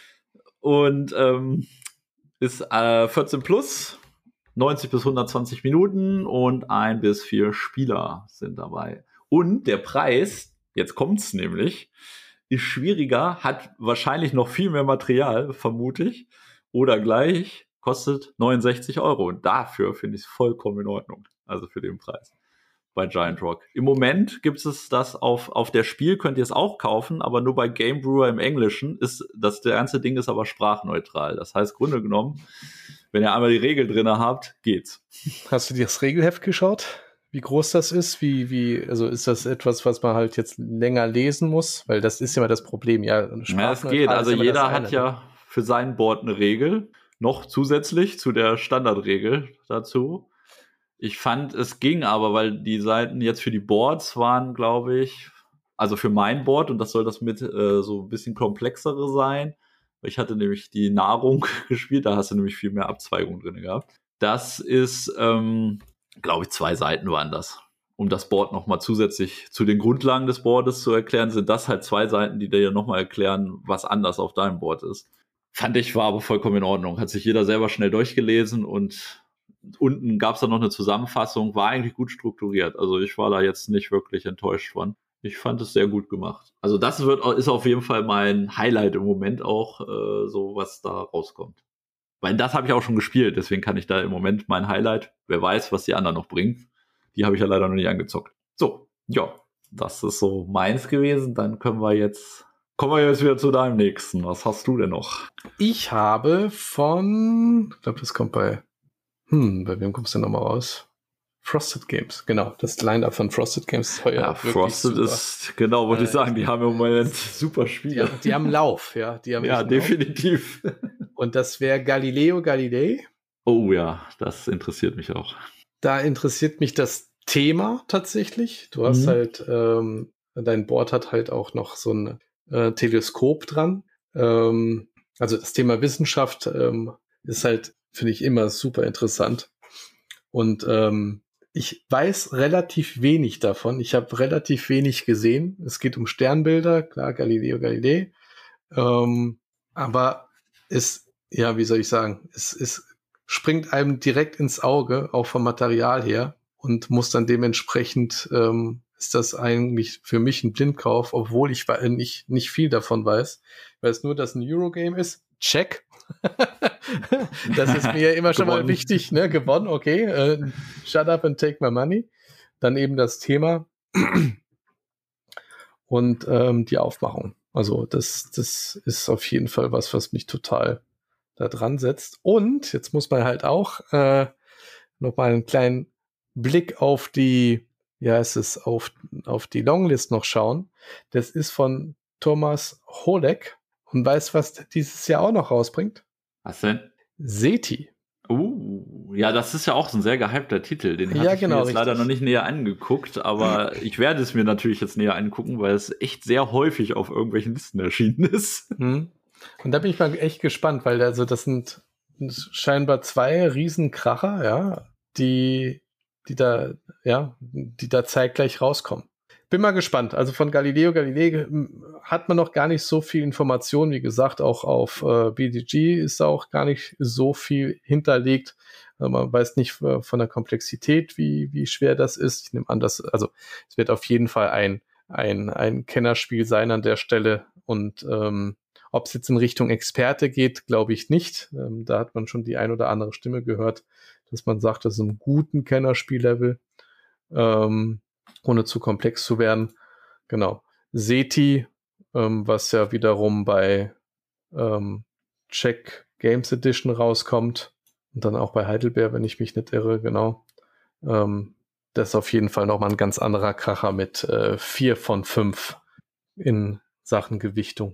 Und ähm, ist äh, vierzehn plus, neunzig bis hundertzwanzig Minuten und ein bis vier Spieler sind dabei. Und der Preis, jetzt kommt's nämlich, ist schwieriger, hat wahrscheinlich noch viel mehr Material, vermute ich, oder gleich, kostet neunundsechzig Euro. Und dafür finde ich es vollkommen in Ordnung. Also für den Preis bei Giant Rock. Im Moment gibt es das auf, auf der Spiel, könnt ihr es auch kaufen, aber nur bei Game Brewer im Englischen. Ist das, das ganze Ding ist aber sprachneutral. Das heißt, Grunde genommen, wenn ihr einmal die Regel drin habt, geht's. Hast du dir das Regelheft geschaut? Wie groß das ist? Wie, wie, also ist das etwas, was man halt jetzt länger lesen muss? Weil das ist ja immer das Problem. Ja, ja es geht. Also jeder hat ja für sein Board eine Regel. Noch zusätzlich zu der Standardregel dazu. Ich fand, es ging aber, weil die Seiten jetzt für die Boards waren, glaube ich, also für mein Board, und das soll das mit äh, so ein bisschen komplexere sein. Ich hatte nämlich die Nahrung gespielt, da hast du nämlich viel mehr Abzweigungen drin gehabt. Das ist, ähm, glaube ich, zwei Seiten waren das. Um das Board nochmal zusätzlich zu den Grundlagen des Boardes zu erklären, sind das halt zwei Seiten, die dir ja nochmal erklären, was anders auf deinem Board ist. Fand ich, war aber vollkommen in Ordnung. Hat sich jeder selber schnell durchgelesen und unten gab es dann noch eine Zusammenfassung, war eigentlich gut strukturiert. Also ich war da jetzt nicht wirklich enttäuscht von. Ich fand es sehr gut gemacht. Also das wird ist auf jeden Fall mein Highlight im Moment auch, äh, so was da rauskommt. Weil das habe ich auch schon gespielt, deswegen kann ich da im Moment mein Highlight, wer weiß, was die anderen noch bringen. Die habe ich ja leider noch nicht angezockt. So, ja, das ist so meins gewesen. Dann können wir jetzt, kommen wir jetzt wieder zu deinem nächsten. Was hast du denn noch? Ich habe von, ich glaube, das kommt bei Hm, bei wem kommst du nochmal raus? Frosted Games, genau. Das Line-Up von Frosted Games ist heuer ja, Frosted super. Ist, genau, wollte äh, ich sagen, die haben im Moment super Spiele. Die, die haben Lauf, ja. Die haben ja, definitiv. Lauf. Und das wäre Galileo Galilei. Oh ja, das interessiert mich auch. Da interessiert mich das Thema tatsächlich. Du hast mhm. halt, ähm, dein Board hat halt auch noch so ein äh, Teleskop dran. Ähm, also das Thema Wissenschaft ähm, ist halt, finde ich, immer super interessant. Und ähm, ich weiß relativ wenig davon. Ich habe relativ wenig gesehen. Es geht um Sternbilder, klar, Galileo Galilei. Ähm, aber es, ja, wie soll ich sagen, es, es springt einem direkt ins Auge, auch vom Material her, und muss dann dementsprechend, ähm, ist das eigentlich für mich ein Blindkauf, obwohl ich nicht, nicht viel davon weiß. Ich weiß nur, dass ein Eurogame ist. Check. Das ist mir immer schon mal wichtig, ne? Gewonnen, okay. Uh, shut up and take my money. Dann eben das Thema und ähm, die Aufmachung. Also das, das ist auf jeden Fall was, was mich total da dran setzt. Und jetzt muss man halt auch äh, noch mal einen kleinen Blick auf die, ja, es ist auf, auf die Longlist noch schauen. Das ist von Thomas Holek. Und weißt du, was dieses Jahr auch noch rausbringt? Was denn? Seti. Uh, ja, das ist ja auch so ein sehr gehypter Titel. Den hatte ja, ich genau, mir jetzt richtig. leider noch nicht näher angeguckt, aber ich werde es mir natürlich jetzt näher angucken, weil es echt sehr häufig auf irgendwelchen Listen erschienen ist. Hm. Und da bin ich mal echt gespannt, weil also das sind scheinbar zwei Riesenkracher, ja, die die da, ja, die da zeitgleich rauskommen. Bin mal gespannt. Also von Galileo Galilei hat man noch gar nicht so viel Information. Wie gesagt, auch auf äh, B D G ist auch gar nicht so viel hinterlegt. Äh, man weiß nicht äh, von der Komplexität, wie, wie schwer das ist. Ich nehme an, dass, also es wird auf jeden Fall ein, ein, ein Kennerspiel sein an der Stelle. Und ähm, ob es jetzt in Richtung Experte geht, glaube ich nicht. Ähm, da hat man schon die ein oder andere Stimme gehört, dass man sagt, das ist ein guten Kennerspiellevel. Ähm, ohne zu komplex zu werden. Genau. SETI, ähm, was ja wiederum bei ähm, Czech Games Edition rauskommt und dann auch bei Heidelberg, wenn ich mich nicht irre, genau. Ähm, das ist auf jeden Fall nochmal ein ganz anderer Kracher mit äh, vier von fünf in Sachen Gewichtung.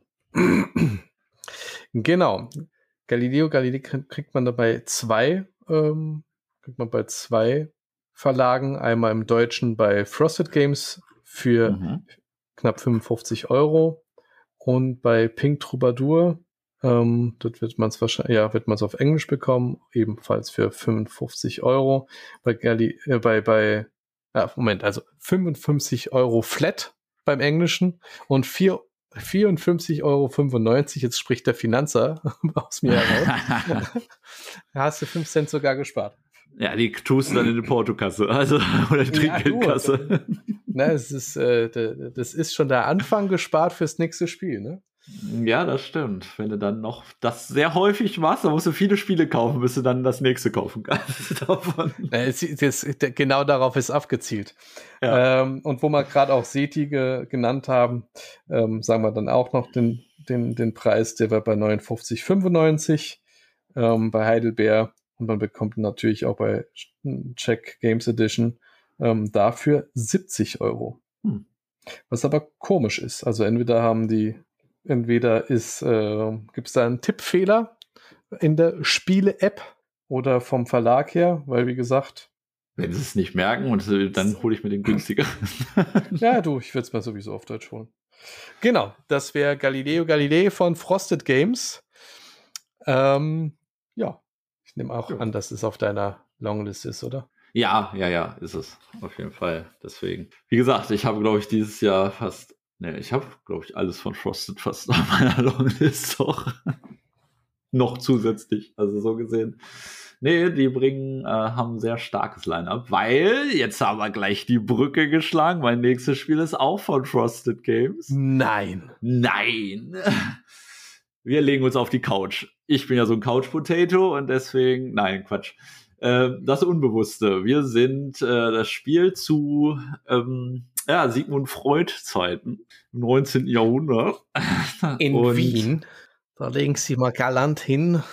Genau. Galileo Galilei kriegt man dabei zwei, ähm, kriegt man bei zwei Verlagen, einmal im Deutschen bei Frosted Games für mhm. knapp fünfundfünfzig Euro und bei Pink Troubadour, ähm, dort wird man es wahrscheinlich, ja, wird man es auf Englisch bekommen, ebenfalls für fünfundfünfzig Euro. Bei Gali, äh, bei, bei, äh, Moment, also fünfundfünfzig Euro flat beim Englischen und vier vierundfünfzig Euro fünfundneunzig, jetzt spricht der Finanzer aus mir heraus. Da hast du fünf Cent sogar gespart. Ja, die tust du dann in die Portokasse, also oder die Trinkgeldkasse. Ja, na, es ist, äh, das ist schon der Anfang gespart fürs nächste Spiel, ne? Ja, das stimmt. Wenn du dann noch das sehr häufig machst, dann musst du viele Spiele kaufen, bis du dann das nächste kaufen kannst. Davon. Na, es, es, genau darauf ist abgezielt. Ja. Ähm, und wo wir gerade auch SETI ge, genannt haben, ähm, sagen wir dann auch noch den, den, den Preis, der war bei neunundfünfzig fünfundneunzig ähm, bei Heidelberg. Und man bekommt natürlich auch bei Czech Games Edition ähm, dafür siebzig Euro. Hm. Was aber komisch ist. Also entweder haben die, entweder ist, äh, gibt es da einen Tippfehler in der Spiele-App oder vom Verlag her, weil wie gesagt. Wenn sie es nicht merken, und dann hole ich mir den günstiger. Ja, du, ich würde es mal sowieso auf Deutsch holen. Genau, das wäre Galileo Galilei von Frosted Games. Ähm, ja. Ich nehme auch ja. an, dass es auf deiner Longlist ist, oder? Ja, ja, ja, ist es. Auf jeden Fall. Deswegen. Wie gesagt, ich habe, glaube ich, dieses Jahr fast, ne, ich habe, glaube ich, alles von Frosted fast auf meiner Longlist auch. Noch zusätzlich. Also so gesehen. Nee, die bringen, äh, haben ein sehr starkes Line-Up, weil, jetzt haben wir gleich die Brücke geschlagen. Mein nächstes Spiel ist auch von Frosted Games. Nein. Nein. Wir legen uns auf die Couch. Ich bin ja so ein Couch-Potato und deswegen, nein, Quatsch. Äh, das Unbewusste. Wir sind äh, das Spiel zu ähm, ja, Sigmund Freud-Zeiten im neunzehnten Jahrhundert. In und Wien. Da legen Sie mal galant hin.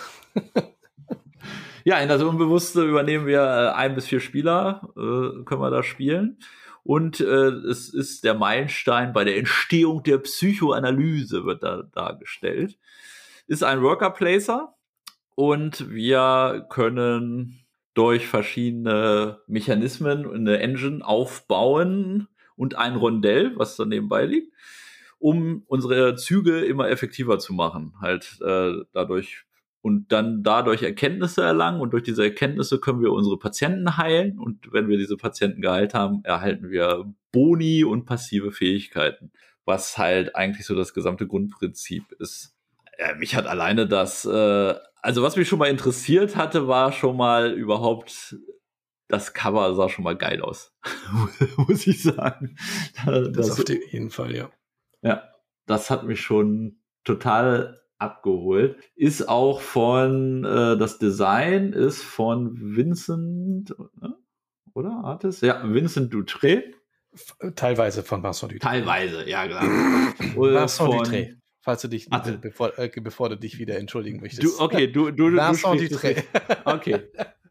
Ja, in das Unbewusste übernehmen wir äh, ein bis vier Spieler, äh, können wir da spielen. Und äh, es ist der Meilenstein bei der Entstehung der Psychoanalyse, wird da dargestellt. Ist ein Worker Placer und wir können durch verschiedene Mechanismen eine Engine aufbauen und ein Rondell, was da nebenbei liegt, um unsere Züge immer effektiver zu machen. Halt äh, dadurch und dann dadurch Erkenntnisse erlangen und durch diese Erkenntnisse können wir unsere Patienten heilen und wenn wir diese Patienten geheilt haben, erhalten wir Boni und passive Fähigkeiten, was halt eigentlich so das gesamte Grundprinzip ist. Ja, mich hat alleine das, äh, also was mich schon mal interessiert hatte, war schon mal überhaupt, das Cover sah schon mal geil aus, muss ich sagen. Das, das auf jeden Fall, ja. Ja, das hat mich schon total abgeholt. Ist auch von, äh, das Design ist von Vincent, oder? Artist? Ja, Vincent Dutré. Teilweise von Vincent Dutré. Teilweise, ja, genau. Vincent Dutré. Falls du dich, äh, bevor, äh, bevor du dich wieder entschuldigen möchtest. Du, okay, du, du, Vincent du Dutré. Okay.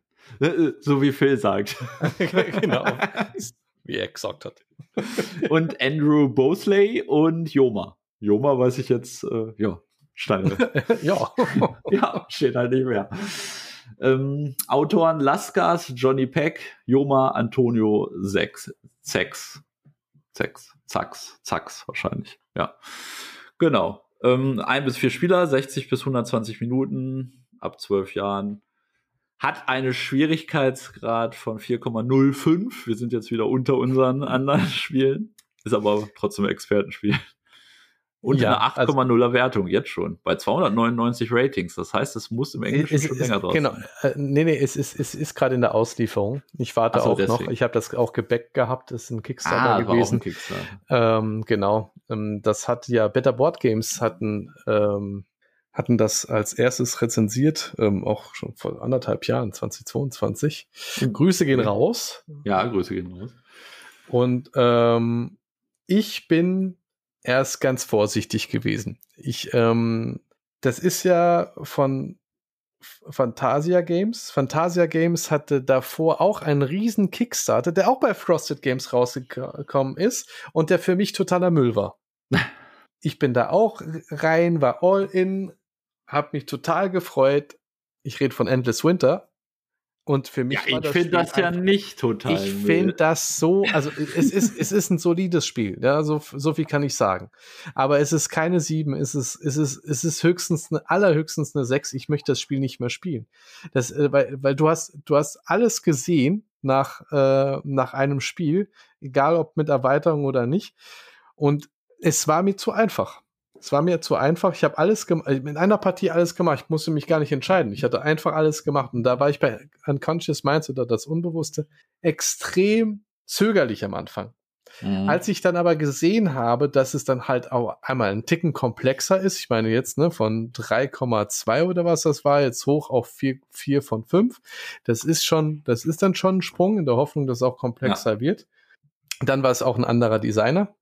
So wie Phil sagt. Genau. Wie er gesagt hat. Und Andrew Bosley und Joma. Joma weiß ich jetzt, äh, ja, Steine. Ja. Ja, steht halt nicht mehr. Ähm, Autoren Laskas, Johnny Peck, Joma, Antonio Sex, Sex, Sex, Zax, Zax wahrscheinlich, ja. Genau. Ähm, ein bis vier Spieler, sechzig bis hundertzwanzig Minuten, ab zwölf Jahren. hat einen Schwierigkeitsgrad von vier Komma null fünf. Wir sind jetzt wieder unter unseren anderen Spielen. Ist aber trotzdem ein Expertenspiel. Und ja, eine acht Komma nuller also, Wertung, jetzt schon, bei zweihundertneunundneunzig Ratings. Das heißt, es muss im Englischen ist, schon ist, länger drauf genau. sein. Äh, nee, nee, es ist, es ist gerade in der Auslieferung. Ich warte so, auch deswegen. noch. Ich habe das auch gebackt gehabt. Das ist ein Kickstarter ah, gewesen. War auch ein Kickstarter. Ähm, genau. Ähm, das hat ja Better Board Games hatten, ähm, hatten das als erstes rezensiert, ähm, auch schon vor anderthalb Jahren, zwanzig zweiundzwanzig. Grüße gehen raus. Ja, Grüße gehen raus. Und ähm, ich bin erst ganz vorsichtig gewesen. Ich, ähm, das ist ja von Fantasia Games. Fantasia Games hatte davor auch einen riesen Kickstarter, der auch bei Frosted Games rausgekommen ist und der für mich totaler Müll war. Ich bin da auch rein, war all in, hab mich total gefreut. Ich rede von Endless Winter. Und für mich ja, war das ich finde das ja nicht total. Ich finde das so, also es ist, es ist ein solides Spiel, ja, so, so viel kann ich sagen. Aber es ist keine sieben, es ist, es ist, es ist höchstens eine, allerhöchstens eine sechs. Ich möchte das Spiel nicht mehr spielen. Das, weil, weil du hast, du hast alles gesehen nach, äh, nach einem Spiel, egal ob mit Erweiterung oder nicht. Und es war mir zu einfach. Es war mir zu einfach. Ich habe alles gemacht, in einer Partie alles gemacht. Ich musste mich gar nicht entscheiden. Ich hatte einfach alles gemacht. Und da war ich bei Unconscious Minds oder das Unbewusste extrem zögerlich am Anfang. Mhm. Als ich dann aber gesehen habe, dass es dann halt auch einmal ein Ticken komplexer ist, ich meine jetzt ne, von drei Komma zwei oder was das war, jetzt hoch auf vier von fünf. Das ist schon, das ist dann schon ein Sprung in der Hoffnung, dass es auch komplexer ja. wird. Dann war es auch ein anderer Designer.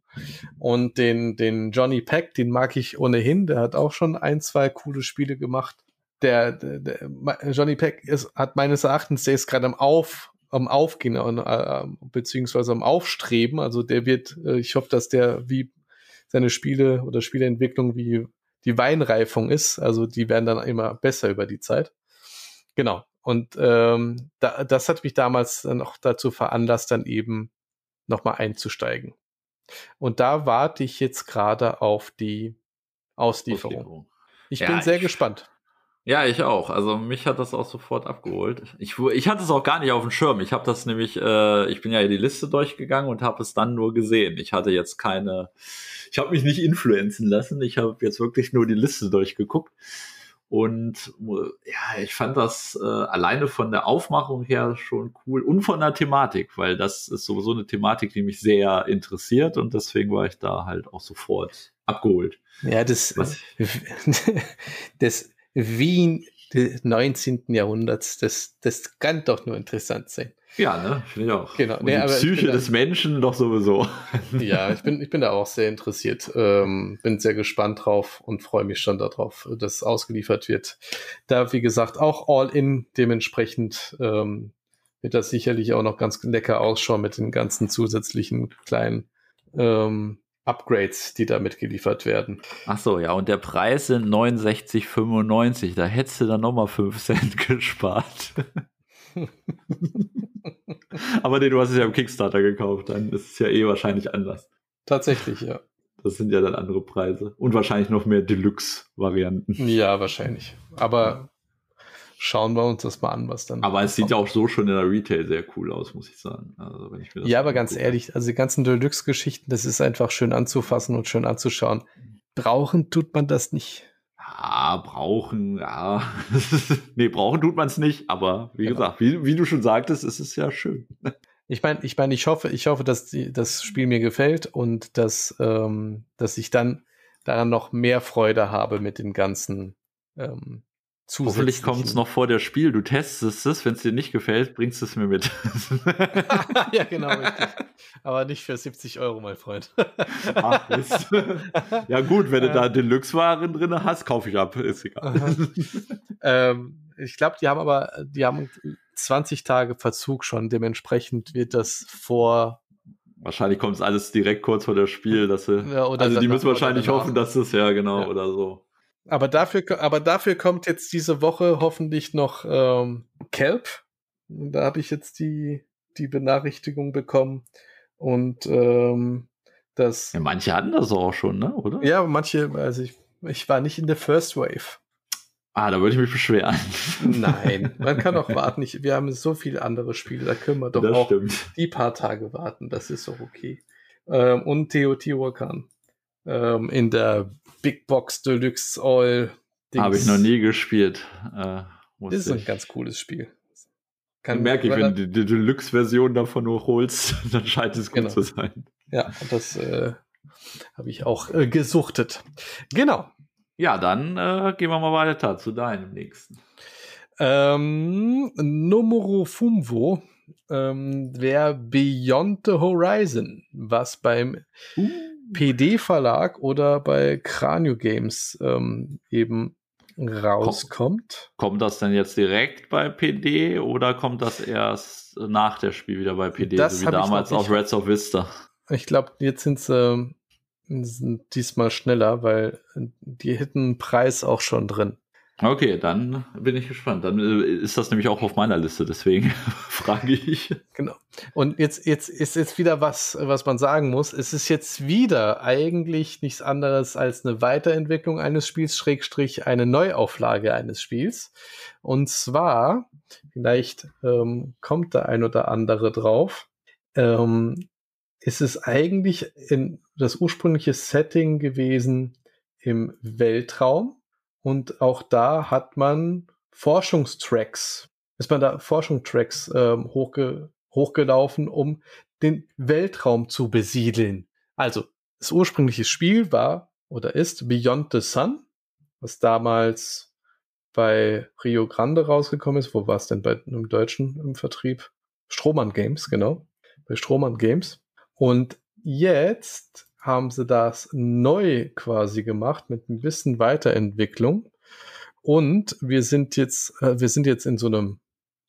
Und den, den Johnny Peck, den mag ich ohnehin, der hat auch schon ein, zwei coole Spiele gemacht. Der, der, der Johnny Peck ist, hat meines Erachtens, der ist gerade am Auf, am Aufgehen, äh, beziehungsweise am Aufstreben. Also der wird, äh, ich hoffe, dass der wie seine Spiele oder Spieleentwicklung wie die Weinreifung ist. Also die werden dann immer besser über die Zeit. Genau. Und ähm, da, das hat mich damals dann auch dazu veranlasst, dann eben nochmal einzusteigen. Und da warte ich jetzt gerade auf die Auslieferung. Auslieferung. Ich ja, bin sehr ich, gespannt. Ja, ich auch. Also mich hat das auch sofort abgeholt. Ich, ich hatte es auch gar nicht auf dem Schirm. Ich habe das nämlich, äh, ich bin ja die Liste durchgegangen und habe es dann nur gesehen. Ich hatte jetzt keine, ich habe mich nicht influenzen lassen. Ich habe jetzt wirklich nur die Liste durchgeguckt. Und ja, ich fand das äh, alleine von der Aufmachung her schon cool und von der Thematik, weil das ist sowieso eine Thematik, die mich sehr interessiert und deswegen war ich da halt auch sofort abgeholt. Ja, das, Was? das Wien des neunzehnten Jahrhunderts, das, das kann doch nur interessant sein. Ja, ne, finde ich auch. Genau. Und nee, die aber Psyche des da, Menschen doch sowieso. Ja, ich bin, ich bin da auch sehr interessiert. Ähm, bin sehr gespannt drauf und freue mich schon darauf, dass ausgeliefert wird. Da, wie gesagt, auch All-In dementsprechend ähm, wird das sicherlich auch noch ganz lecker ausschauen mit den ganzen zusätzlichen kleinen ähm, Upgrades, die da mitgeliefert werden. Ach so, ja, und der Preis sind neunundsechzig fünfundneunzig. Da hättest du dann nochmal fünf Cent gespart. Aber nee, du hast es ja im Kickstarter gekauft, dann ist es ja eh wahrscheinlich anders. Tatsächlich, ja. Das sind ja dann andere Preise. Und wahrscheinlich noch mehr Deluxe-Varianten. Ja, wahrscheinlich. Aber ja. Schauen wir uns das mal an, was dann... Aber es sieht ja auch so schon in der Retail sehr cool aus, muss ich sagen. Also, wenn ich mir das ja, aber ganz gucke. Ehrlich, also die ganzen Deluxe-Geschichten, das ist einfach schön anzufassen und schön anzuschauen. Brauchen tut man das nicht. Ja, brauchen, ja. Nee, brauchen tut man es nicht, aber wie genau. gesagt, wie, wie du schon sagtest, ist es ja schön. Ich meine, ich meine, ich hoffe, ich hoffe, dass die, das Spiel mir gefällt und dass, ähm, dass ich dann daran noch mehr Freude habe mit den ganzen ähm, Hoffentlich kommt es noch vor der Spiel. Du testest es, wenn es dir nicht gefällt, bringst es mir mit. Ja, genau, richtig. Aber nicht für siebzig Euro, mein Freund. Ach, Mist. Ja gut, wenn du da Deluxe-Waren drin hast, kaufe ich ab. Ist egal. ähm, ich glaube, die haben aber, die haben zwanzig Tage Verzug schon. Dementsprechend wird das vor... Wahrscheinlich kommt es alles direkt kurz vor der Spiel. Dass sie, ja, oder also die müssen wahrscheinlich hoffen, dass es ja genau ja. oder so. Aber dafür, aber dafür kommt jetzt diese Woche hoffentlich noch ähm, Kelp. Da habe ich jetzt die, die Benachrichtigung bekommen. Und ähm, das. Ja, manche hatten das auch schon, ne? Oder? Ja, manche, also ich, ich war nicht in der First Wave. Ah, da würde ich mich beschweren. Nein, man kann auch warten. Ich, wir haben so viele andere Spiele, da können wir doch Das auch stimmt. die paar Tage warten. Das ist doch okay. Ähm, und Teotihuacan ähm, in der Big Box Deluxe All Dings. Habe ich noch nie gespielt. Äh, muss Das ist ein ich. ganz cooles Spiel. Kann, merke ich, wenn du die Deluxe-Version davon hochholst, dann scheint es gut genau. zu sein. Ja, das äh, habe ich auch äh, gesuchtet. Genau. Ja, dann äh, gehen wir mal weiter zu deinem nächsten. Ähm, Numero Fumvo ähm, wäre Beyond the Horizon, was beim uh. P D-Verlag oder bei Cranio Games ähm, eben rauskommt. Kommt das denn jetzt direkt bei P D oder kommt das erst nach der Spiel wieder bei P D, das so wie damals auf Reds of Vista? Ich glaube, jetzt sind sie sind diesmal schneller, weil die hätten einen Preis auch schon drin. Okay, dann bin ich gespannt. Dann ist das nämlich auch auf meiner Liste, deswegen frage ich. Genau. Und jetzt, jetzt ist jetzt wieder was, was man sagen muss. Es ist jetzt wieder eigentlich nichts anderes als eine Weiterentwicklung eines Spiels, Schrägstrich eine Neuauflage eines Spiels. Und zwar, vielleicht ähm, kommt da ein oder andere drauf, ähm, ist es eigentlich in das ursprüngliche Setting gewesen im Weltraum. Und auch da hat man Forschungstracks, ist man da Forschungstracks ähm, hochge- hochgelaufen, um den Weltraum zu besiedeln. Also, das ursprüngliche Spiel war oder ist Beyond the Sun, was damals bei Rio Grande rausgekommen ist. Wo war es denn bei einem Deutschen im Vertrieb? Strohmann Games, genau. Bei Strohmann Games. Und jetzt haben sie das neu quasi gemacht mit ein bisschen Weiterentwicklung. Und wir sind jetzt, äh, wir sind jetzt in so einem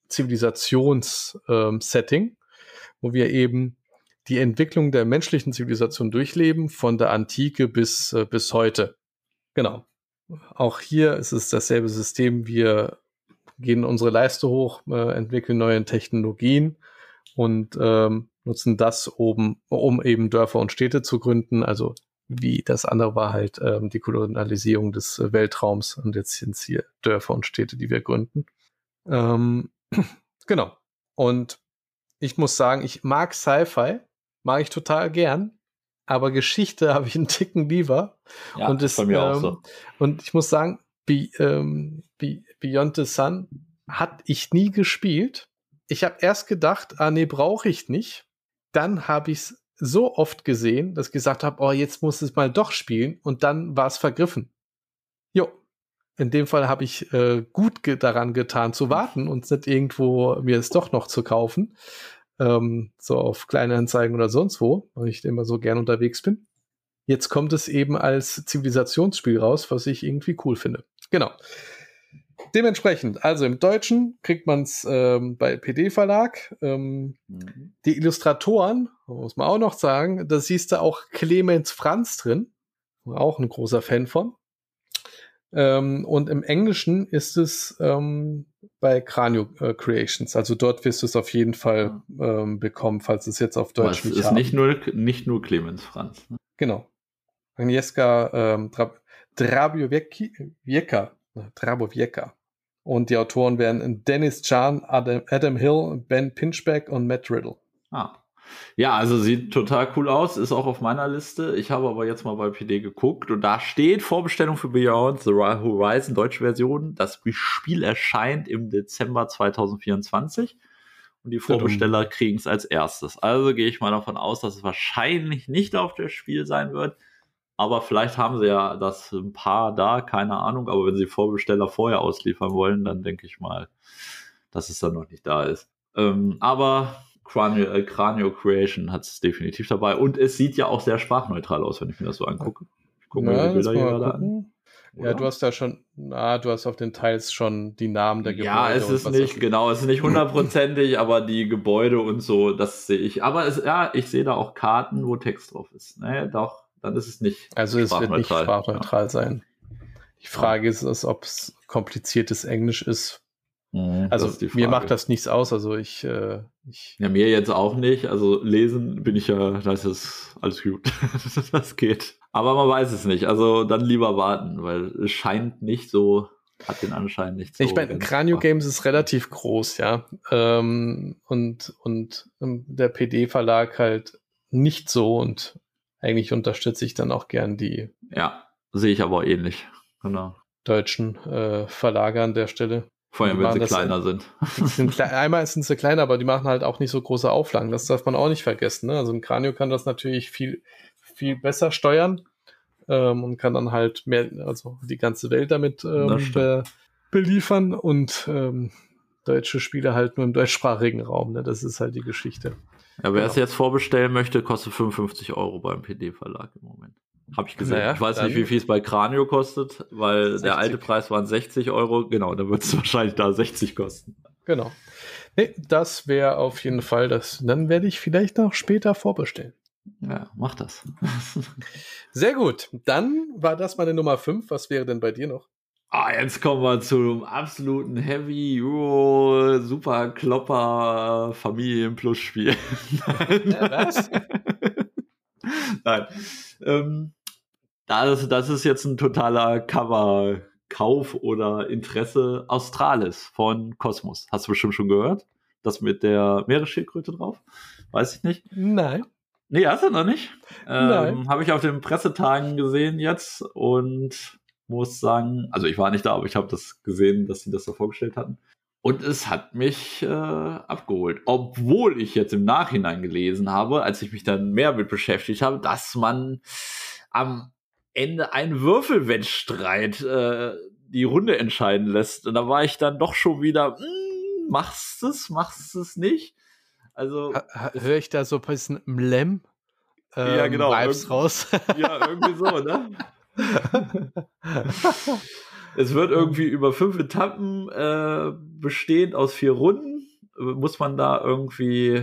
Zivilisationssetting, ähm, wo wir eben die Entwicklung der menschlichen Zivilisation durchleben, von der Antike bis, äh, bis heute. Genau. Auch hier ist es dasselbe System. Wir gehen unsere Leiste hoch, äh, entwickeln neue Technologien und ähm, nutzen das oben, um eben Dörfer und Städte zu gründen. Also wie das andere war halt ähm, die Kolonialisierung des äh, Weltraums und jetzt sind es hier Dörfer und Städte, die wir gründen. Ähm, genau. Und ich muss sagen, ich mag Sci-Fi, mag ich total gern, aber Geschichte habe ich einen Ticken lieber. Ja, und ist bei mir ähm, auch so. Und ich muss sagen, Be, ähm, Be, Beyond the Sun hat ich nie gespielt. Ich habe erst gedacht, ah nee, brauche ich nicht. Dann habe ich es so oft gesehen, dass ich gesagt habe, oh, jetzt muss es mal doch spielen und dann war es vergriffen. Jo. In dem Fall habe ich äh, gut ge- daran getan zu warten und nicht irgendwo mir es doch noch zu kaufen. Ähm, so auf Kleinanzeigen oder sonst wo, weil ich immer so gern unterwegs bin. Jetzt kommt es eben als Zivilisationsspiel raus, was ich irgendwie cool finde. Genau. Dementsprechend, also im Deutschen kriegt man es ähm, bei P D-Verlag. Ähm, mhm. Die Illustratoren, muss man auch noch sagen, da siehst du auch Clemens Franz drin. Auch ein großer Fan von. Ähm, und im Englischen ist es ähm, bei Cranio äh, Creations. Also dort wirst du es auf jeden Fall ähm, bekommen, falls es jetzt auf Deutsch nicht ist haben. nicht nur nicht nur Clemens Franz. Ne? Genau. Agnieszka ähm, Drab- Drabowiecka. Drabowiecka. Und die Autoren wären Dennis Chan, Adam, Adam Hill, Ben Pinchbeck und Matt Riddle. Ah. Ja, also sieht total cool aus, ist auch auf meiner Liste. Ich habe aber jetzt mal bei P D geguckt und da steht Vorbestellung für Beyond the Horizon, deutsche Version. Das Spiel erscheint im Dezember zwanzig vierundzwanzig und die Vorbesteller kriegen es als erstes. Also gehe ich mal davon aus, dass es wahrscheinlich nicht auf das Spiel sein wird. Aber vielleicht haben sie ja das ein paar da, keine Ahnung. Aber wenn sie Vorbesteller vorher ausliefern wollen, dann denke ich mal, dass es dann noch nicht da ist. Ähm, aber Cranio, äh, Cranio Creation hat es definitiv dabei. Und es sieht ja auch sehr sprachneutral aus, wenn ich mir das so angucke. Ich gucke mir die Bilder hier gerade an. Oder? Ja, du hast da schon, na, du hast auf den Teils schon die Namen der Gebäude. Ja, es ist nicht, genau, es ist nicht hundertprozentig, aber die Gebäude und so, das sehe ich. Aber es, ja, ich sehe da auch Karten, wo Text drauf ist. Naja, doch, dann ist es nicht Also es wird nicht sprachneutral ja. sein. Die Frage ja. ist, ob es kompliziertes Englisch ist. Mhm, also mir macht das nichts aus, also ich, äh, ich... Ja, mir jetzt auch nicht, also lesen bin ich ja, das ist alles gut, das geht. Aber man weiß es nicht, also dann lieber warten, weil es scheint nicht so hat den anscheinend nicht so. Ich meine, Cranio Games ist relativ groß, ja. Ähm, und, und ähm, der P D-Verlag halt nicht so und eigentlich unterstütze ich dann auch gern die Ja, sehe ich aber auch ähnlich. Genau. deutschen äh, Verlage an der Stelle. Vor allem, wenn sie kleiner in, sind. sind kle- einmal sind sie kleiner, aber die machen halt auch nicht so große Auflagen. Das darf man auch nicht vergessen. Ne? Also ein Cranio kann das natürlich viel, viel besser steuern ähm, und kann dann halt mehr, also die ganze Welt damit ähm, be- beliefern und ähm, deutsche Spiele halt nur im deutschsprachigen Raum. Ne? Das ist halt die Geschichte. Ja, wer genau. es jetzt vorbestellen möchte, kostet fünfundfünfzig Euro beim P D-Verlag im Moment. Habe ich gesehen. Naja, ich weiß nicht, wie viel es bei Cranio kostet, weil sechzig. Der alte Preis waren sechzig Euro. Genau, da wird es wahrscheinlich da sechzig kosten. Genau. Nee, das wäre auf jeden Fall das. Dann werde ich vielleicht noch später vorbestellen. Ja, mach das. Sehr gut. Dann war das meine Nummer fünf. Was wäre denn bei dir noch? Ah, jetzt kommen wir zum absoluten Heavy Euro Super Klopper Familien-Plus-Spiel. Ja, was? Nein. Ähm, das, das ist jetzt ein totaler Cover-Kauf oder Interesse. Australis von Cosmos. Hast du bestimmt schon gehört? Das mit der Meeresschildkröte drauf? Weiß ich nicht. Nein. Nee, hast du noch nicht? Nein. Ähm, Habe ich auf den Pressetagen gesehen jetzt und muss sagen, also ich war nicht da, aber ich habe das gesehen, dass sie das da vorgestellt hatten. Und es hat mich äh, abgeholt. Obwohl ich jetzt im Nachhinein gelesen habe, als ich mich dann mehr mit beschäftigt habe, dass man am Ende einen Würfelwettstreit äh, die Runde entscheiden lässt. Und da war ich dann doch schon wieder, mh, machst du es, machst du es nicht? Also höre ich da so ein bisschen Mlem ähm, ja, genau, Vibes Irgend- raus? Ja, irgendwie so, ne? Es wird irgendwie über fünf Etappen äh, bestehend aus vier Runden. Muss man da irgendwie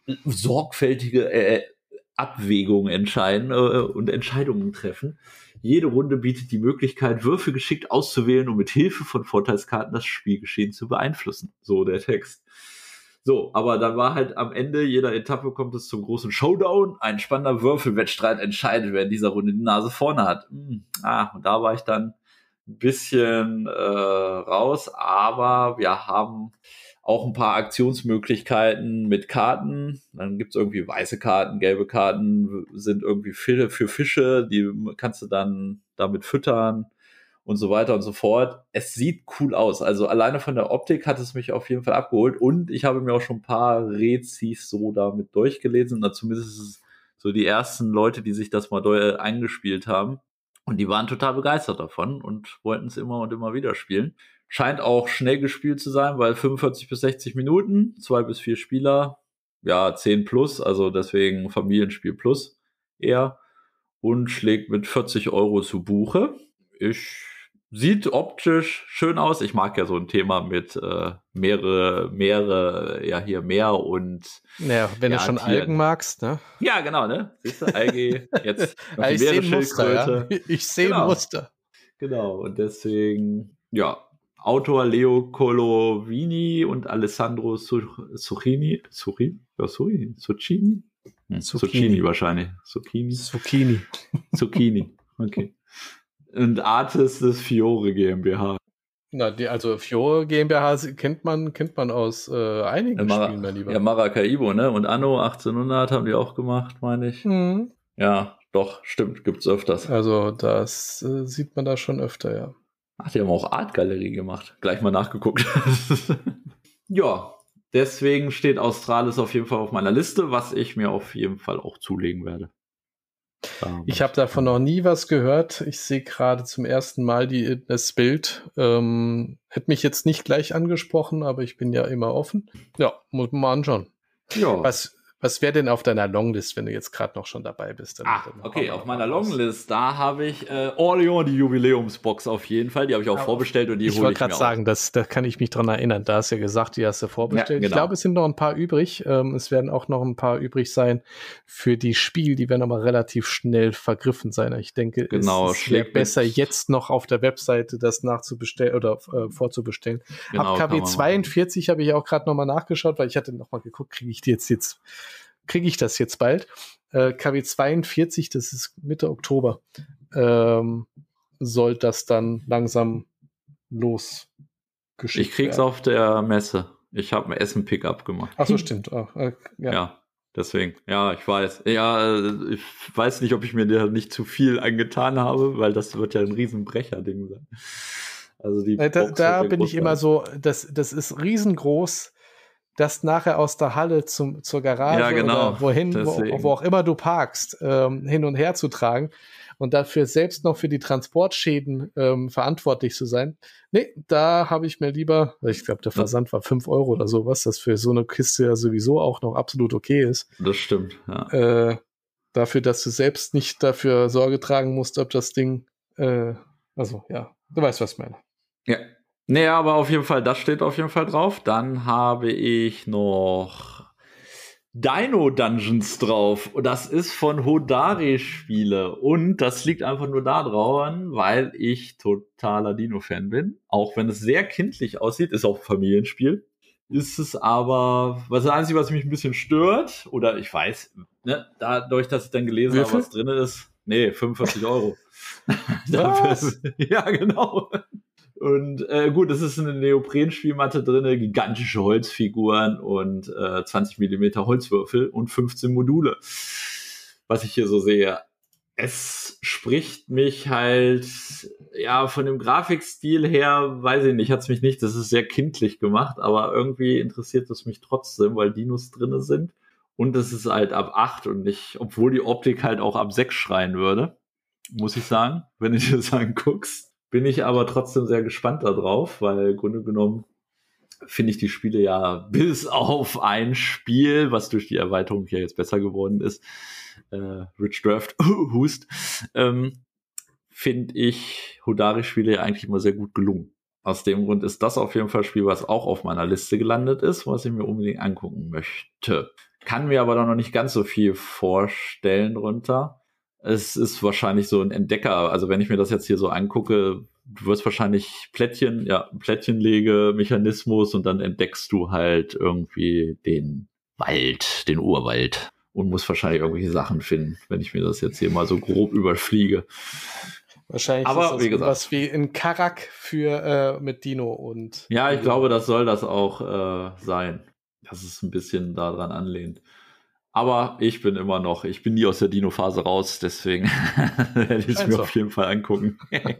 sorgfältige äh, Abwägungen entscheiden äh, und Entscheidungen treffen. Jede Runde bietet die Möglichkeit, Würfel geschickt auszuwählen und mit Hilfe von Vorteilskarten das Spielgeschehen zu beeinflussen. So der Text. So, aber dann war halt am Ende jeder Etappe kommt es zum großen Showdown. Ein spannender Würfelwettstreit entscheidet, wer in dieser Runde die Nase vorne hat. Hm, ah, und da war ich dann ein bisschen äh, raus, aber wir haben auch ein paar Aktionsmöglichkeiten mit Karten. Dann gibt's irgendwie weiße Karten, gelbe Karten sind irgendwie für Fische, die kannst du dann damit füttern und so weiter und so fort. Es sieht cool aus. Also alleine von der Optik hat es mich auf jeden Fall abgeholt. Und ich habe mir auch schon ein paar Rezis so damit durchgelesen. Und zumindest so die ersten Leute, die sich das mal doll eingespielt haben. Und die waren total begeistert davon und wollten es immer und immer wieder spielen. Scheint auch schnell gespielt zu sein, weil fünfundvierzig bis sechzig Minuten, zwei bis vier Spieler, ja, zehn plus, also deswegen Familienspiel plus eher. Und schlägt mit vierzig Euro zu Buche. Ich Sieht optisch schön aus. Ich mag ja so ein Thema mit äh, Meere, Meere, ja hier Meer und ja, wenn ja, du schon Tieren. Algen magst, ne? Ja, genau, ne? Siehst du, Alge, jetzt noch die ich sehe ein Muster, ja. Ich sehe genau. ein Muster. Genau, und deswegen, ja, Autor Leo Colovini und Alessandro Zucchini, Zucchini, ja, Zucchini, Zucchini? Hm, Zucchini wahrscheinlich. Zucchini. Zucchini. Zucchini, okay. Und Artist des Fiore GmbH. Na, die, also Fiore GmbH kennt man, kennt man aus äh, einigen ja, Mara- Spielen, mein Lieber. Ja, Maracaibo, ne? Und Anno achtzehnhundert haben die auch gemacht, meine ich. Mhm. Ja, doch, stimmt, gibt's öfters. Also das äh, sieht man da schon öfter, ja. Ach, die haben auch Artgalerie gemacht. Gleich mal nachgeguckt. Ja, deswegen steht Australis auf jeden Fall auf meiner Liste, was ich mir auf jeden Fall auch zulegen werde. Ich habe davon noch nie was gehört. Ich sehe gerade zum ersten Mal die, das Bild. Ähm, hätte mich jetzt nicht gleich angesprochen, aber ich bin ja immer offen. Ja, muss man mal anschauen. Ja. Was, was wäre denn auf deiner Longlist, wenn du jetzt gerade noch schon dabei bist? Dann, ah, dann okay, auf meiner Longlist, da habe ich äh, Orleans, die Jubiläumsbox auf jeden Fall. Die habe ich auch aber vorbestellt und die hole ich mir Ich wollte gerade sagen, das, da kann ich mich dran erinnern. Da hast du ja gesagt, die hast du vorbestellt. Ja, genau. Ich glaube, es sind noch ein paar übrig. Ähm, es werden auch noch ein paar übrig sein für die Spiel. Die werden aber relativ schnell vergriffen sein. Ich denke, genau, es wäre besser, jetzt noch auf der Webseite das nachzubestellen oder äh, vorzubestellen. Genau, ab K W zweiundvierzig habe ich auch gerade nochmal nachgeschaut, weil ich hatte nochmal geguckt, kriege ich die jetzt jetzt kriege ich das jetzt bald. Äh, K W zweiundvierzig, das ist Mitte Oktober, ähm, soll das dann langsam losgeschickt Ich krieg's werden. auf der Messe. Ich habe ein Essen-Pickup gemacht. Ach so, stimmt. Oh, äh, ja. Ja, deswegen. Ja, ich weiß. Ja, äh, ich weiß nicht, ob ich mir da nicht zu viel angetan habe, weil das wird ja ein Riesenbrecher-Ding sein. Also die Äh, Da, Box da wird ja bin ich groß immer sein. so, das, das ist riesengroß, das nachher aus der Halle zum, zur Garage Ja, genau. oder wohin, wo, Deswegen. wo auch immer du parkst, ähm, hin und her zu tragen und dafür selbst noch für die Transportschäden ähm, verantwortlich zu sein. Nee, da habe ich mir lieber, ich glaube, der Versand war fünf Euro oder sowas, das für so eine Kiste ja sowieso auch noch absolut okay ist. Das stimmt, ja. Äh, dafür, dass du selbst nicht dafür Sorge tragen musst, ob das Ding, äh, also ja, du weißt, was ich meine. Ja. Nee, aber auf jeden Fall, das steht auf jeden Fall drauf. Dann habe ich noch Dino Dungeons drauf. Und das ist von Hodari Spiele. Und das liegt einfach nur daran, weil ich totaler Dino-Fan bin. Auch wenn es sehr kindlich aussieht, ist auch ein Familienspiel. Ist es aber, was das Einzige, was mich ein bisschen stört, oder ich weiß, ne, dadurch, dass ich dann gelesen habe, was drin ist, nee, fünfundvierzig Euro. Was? Ja, genau. Und äh, gut, es ist eine Neoprenspielmatte drin, gigantische Holzfiguren und äh, zwanzig Millimeter Holzwürfel und fünfzehn Module. Was ich hier so sehe. Es spricht mich halt, ja, von dem Grafikstil her, weiß ich nicht, hat es mich nicht, das ist sehr kindlich gemacht, aber irgendwie interessiert es mich trotzdem, weil Dinos drin sind. Und es ist halt ab acht und nicht, obwohl die Optik halt auch ab sechs schreien würde, muss ich sagen, wenn du dir das anguckst. Bin ich aber trotzdem sehr gespannt darauf, weil im Grunde genommen finde ich die Spiele ja bis auf ein Spiel, was durch die Erweiterung hier jetzt besser geworden ist, äh, Rich Draft, Hust, ähm, finde ich Hodari-Spiele ja eigentlich immer sehr gut gelungen. Aus dem Grund ist das auf jeden Fall ein Spiel, was auch auf meiner Liste gelandet ist, was ich mir unbedingt angucken möchte. Kann mir aber da noch nicht ganz so viel vorstellen drunter. Es ist wahrscheinlich so ein Entdecker, also wenn ich mir das jetzt hier so angucke, du wirst wahrscheinlich Plättchen, ja, Plättchenlege-Mechanismus und dann entdeckst du halt irgendwie den Wald, den Urwald und musst wahrscheinlich irgendwelche Sachen finden, wenn ich mir das jetzt hier mal so grob überfliege. Wahrscheinlich aber, ist das wie gesagt, was wie in Karak für äh, mit Dino und. Ja, ich glaube, das soll das auch äh, sein, dass es ein bisschen daran anlehnt. Aber ich bin immer noch, ich bin nie aus der Dino-Phase raus, deswegen werde ich es mir auf jeden Fall angucken.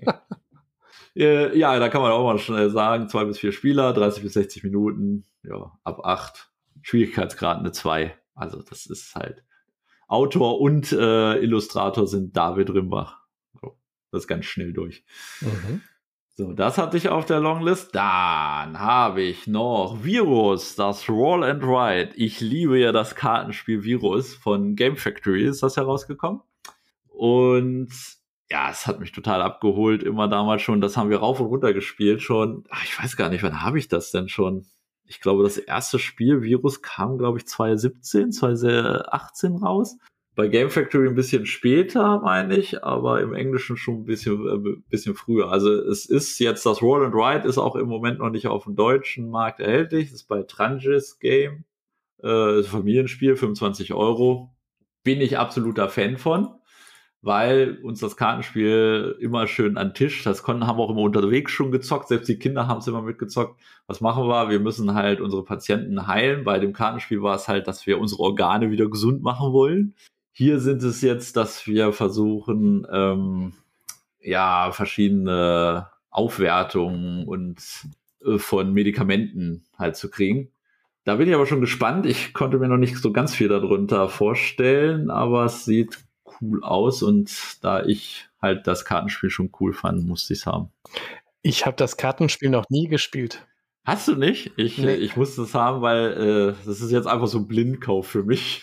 äh, ja, da kann man auch mal schnell sagen, zwei bis vier Spieler, dreißig bis sechzig Minuten, ja, ab acht, Schwierigkeitsgrad eine zwei. Also das ist halt, Autor und äh, Illustrator sind David Rimbach. So, das ist ganz schnell durch. Mhm. So, das hatte ich auf der Longlist. Dann habe ich noch Virus, das Roll and Write. Ich liebe ja das Kartenspiel Virus. Von Game Factory ist das herausgekommen. Und ja, es hat mich total abgeholt, immer damals schon. Das haben wir rauf und runter gespielt schon. Ach, ich weiß gar nicht, wann habe ich das denn schon? Ich glaube, das erste Spiel Virus kam, glaube ich, zwanzig siebzehn, zwanzig achtzehn raus. Bei Game Factory ein bisschen später, meine ich, aber im Englischen schon ein bisschen, äh, bisschen früher. Also es ist jetzt, das Roll and Write ist auch im Moment noch nicht auf dem deutschen Markt erhältlich. Das ist bei Trangis Game. Äh, Familienspiel, fünfundzwanzig Euro. Bin ich absoluter Fan von, weil uns das Kartenspiel immer schön an Tisch, das konnten, haben wir auch immer unterwegs schon gezockt, selbst die Kinder haben es immer mitgezockt. Was machen wir? Wir müssen halt unsere Patienten heilen. Bei dem Kartenspiel war es halt, dass wir unsere Organe wieder gesund machen wollen. Hier sind es jetzt, dass wir versuchen, ähm, ja, verschiedene Aufwertungen und äh, von Medikamenten halt zu kriegen. Da bin ich aber schon gespannt. Ich konnte mir noch nicht so ganz viel darunter vorstellen, aber es sieht cool aus und da ich halt das Kartenspiel schon cool fand, musste ich es haben. Ich habe das Kartenspiel noch nie gespielt. Hast du nicht? Ich, nee. ich musste es haben, weil äh, das ist jetzt einfach so ein Blindkauf für mich.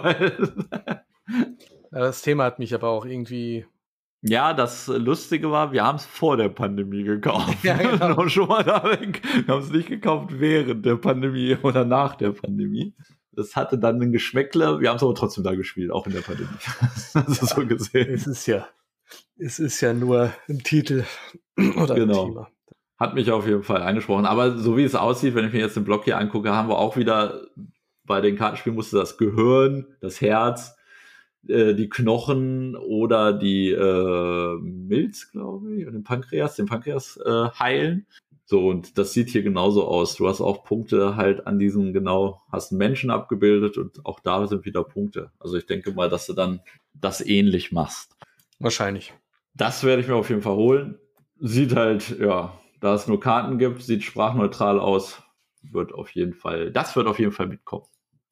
Das Thema hat mich aber auch irgendwie. Ja, das Lustige war, wir haben es vor der Pandemie gekauft. Ja, genau. Und schon mal da weg. Wir haben es nicht gekauft während der Pandemie oder nach der Pandemie. Das hatte dann ein Geschmäckle, wir haben es aber trotzdem da gespielt, auch in der Pandemie. Also so gesehen. Es ist ja, es ist ja nur ein Titel oder genau. ein Thema. Hat mich auf jeden Fall angesprochen. Aber so wie es aussieht, wenn ich mir jetzt den Blog hier angucke, haben wir auch wieder, bei den Kartenspielen musste das Gehirn, das Herz, äh, die Knochen oder die äh, Milz, glaube ich, und den Pankreas, den Pankreas äh, heilen. So, und das sieht hier genauso aus. Du hast auch Punkte halt an diesem, genau, hast einen Menschen abgebildet und auch da sind wieder Punkte. Also ich denke mal, dass du dann das ähnlich machst. Wahrscheinlich. Das werde ich mir auf jeden Fall holen. Sieht halt, ja, da es nur Karten gibt, sieht sprachneutral aus. Wird auf jeden Fall, das wird auf jeden Fall mitkommen.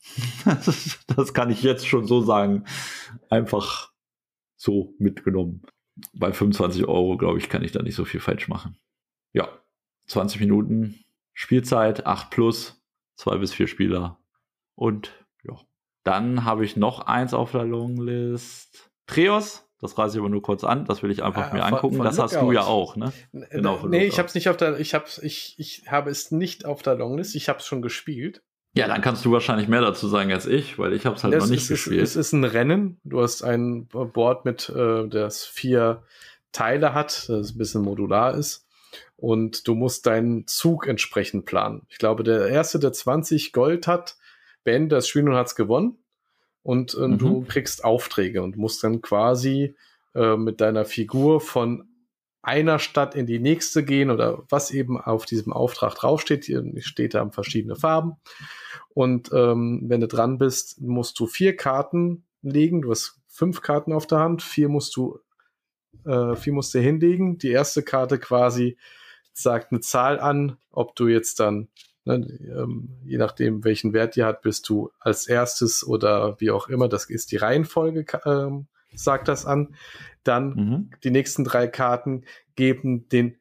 das, das kann ich jetzt schon so sagen. Einfach so mitgenommen. Bei fünfundzwanzig Euro, glaube ich, kann ich da nicht so viel falsch machen. Ja. zwanzig Minuten Spielzeit, acht plus, zwei bis vier Spieler. Und ja, dann habe ich noch eins auf der Longlist. Treos, das reiße ich aber nur kurz an, das will ich einfach ah, mir von, angucken. Von das Lookout. Hast du ja auch, ne? Genau, nee, Lookout. ich habe es nicht auf der, ich habe ich, ich habe es nicht auf der Longlist, ich habe es schon gespielt. Ja, dann kannst du wahrscheinlich mehr dazu sagen als ich, weil ich habe es halt das noch nicht ist, gespielt. Es ist ein Rennen, du hast ein Board mit, äh, das vier Teile hat, das ein bisschen modular ist. Und du musst deinen Zug entsprechend planen. Ich glaube, der Erste, der zwanzig Gold hat, beendet das Spiel und hat es gewonnen. Und, und mhm. du kriegst Aufträge und musst dann quasi äh, mit deiner Figur von einer Stadt in die nächste gehen oder was eben auf diesem Auftrag draufsteht. Hier steht da verschiedene Farben. Und ähm, wenn du dran bist, musst du vier Karten legen. Du hast fünf Karten auf der Hand. Vier musst du, äh, vier musst du hinlegen. Die erste Karte quasi sagt eine Zahl an, ob du jetzt dann, ne, ähm, je nachdem, welchen Wert die hat, bist du als erstes oder wie auch immer, das ist die Reihenfolge, ähm, sagt das an. Dann mhm. die nächsten drei Karten geben den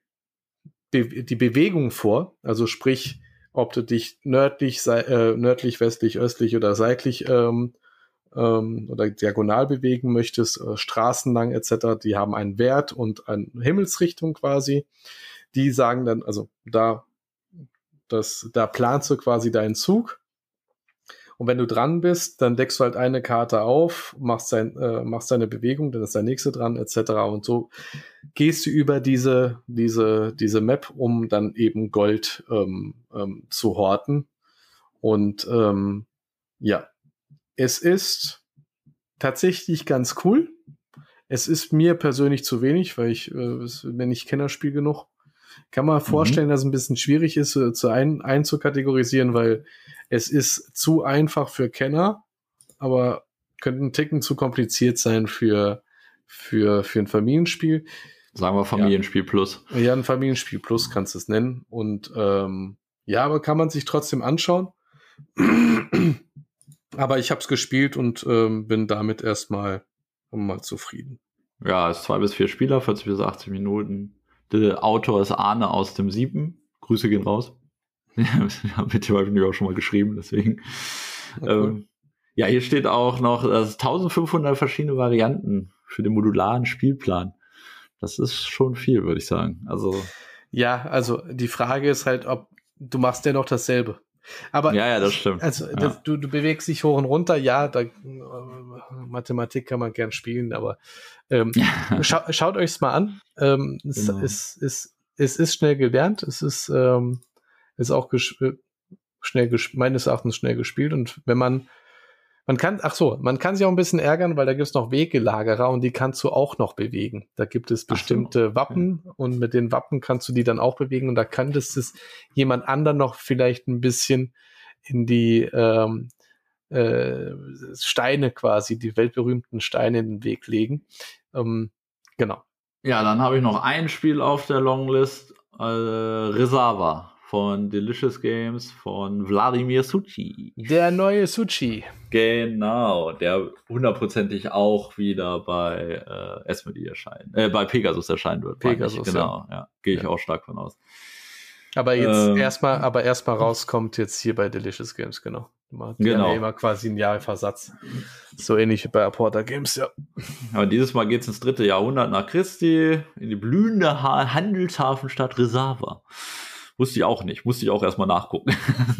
Be- die Bewegung vor, also sprich, ob du dich nördlich, sei, äh, nördlich, westlich, östlich oder seitlich ähm, ähm, oder diagonal bewegen möchtest, äh, straßenlang et cetera. Die haben einen Wert und eine Himmelsrichtung quasi. Die sagen dann, also da, das, da planst du quasi deinen Zug. Und wenn du dran bist, dann deckst du halt eine Karte auf, machst, dein, äh, machst deine Bewegung, dann ist der nächste dran, et cetera. Und so gehst du über diese, diese, diese Map, um dann eben Gold ähm, ähm, zu horten. Und ähm, ja, es ist tatsächlich ganz cool. Es ist mir persönlich zu wenig, weil ich, äh, wenn ich Kennerspiel genug, kann man vorstellen, mhm. dass es ein bisschen schwierig ist, zu ein, einzukategorisieren, weil es ist zu einfach für Kenner, aber könnte ein Ticken zu kompliziert sein für, für, für ein Familienspiel. Sagen wir Familienspiel ja. Plus. Ja, ein Familienspiel Plus kannst du es nennen. Und ähm, ja, aber kann man sich trotzdem anschauen. Aber ich habe es gespielt und ähm, bin damit erstmal mal zufrieden. Ja, es ist zwei bis vier Spieler, vierzig bis achtzig Minuten. Der Autor ist Arne aus dem Sieben. Grüße gehen raus. Ja, mit dem habe ich auch schon mal geschrieben, deswegen. Okay. Ähm, ja, hier steht auch noch, dass es eintausendfünfhundert verschiedene Varianten für den modularen Spielplan. Das ist schon viel, würde ich sagen. Also ja, also die Frage ist halt, ob du machst ja noch dasselbe. Aber ja, ja, das stimmt. Also ja. das, du, du bewegst dich hoch und runter, ja, da, äh, Mathematik kann man gern spielen, aber ähm, scha- schaut euch's mal an. Ähm, es, genau. es, es, es ist schnell gelernt, es ist, ähm, ist auch ges- schnell ges- meines Erachtens schnell gespielt und wenn man Man kann, ach so, man kann sich auch ein bisschen ärgern, weil da gibt es noch Wegelagerer und die kannst du auch noch bewegen. Da gibt es bestimmte so. Wappen okay. und mit den Wappen kannst du die dann auch bewegen und da kann das, das jemand anderen noch vielleicht ein bisschen in die ähm, äh, Steine quasi, die weltberühmten Steine in den Weg legen. Ähm, genau. Ja, dann habe ich noch ein Spiel auf der Longlist, äh, Reserva. Von Delicious Games, von Wladimir Suchy. Der neue Suchy. Genau, der hundertprozentig auch wieder bei äh, Asmodee erscheinen, äh, bei Pegasus erscheinen wird. Pegasus, genau, ja. ja Gehe ich ja. auch stark von aus. Aber jetzt ähm, erstmal, aber erstmal rauskommt jetzt hier bei Delicious Games, genau. Die genau. haben ja immer quasi ein Jahr Versatz. So ähnlich wie bei Aporta Games, ja. Aber dieses Mal geht es ins dritte Jahrhundert nach Christi, in die blühende ha- Handelshafenstadt Reserva. Wusste ich auch nicht, musste ich auch erstmal nachgucken.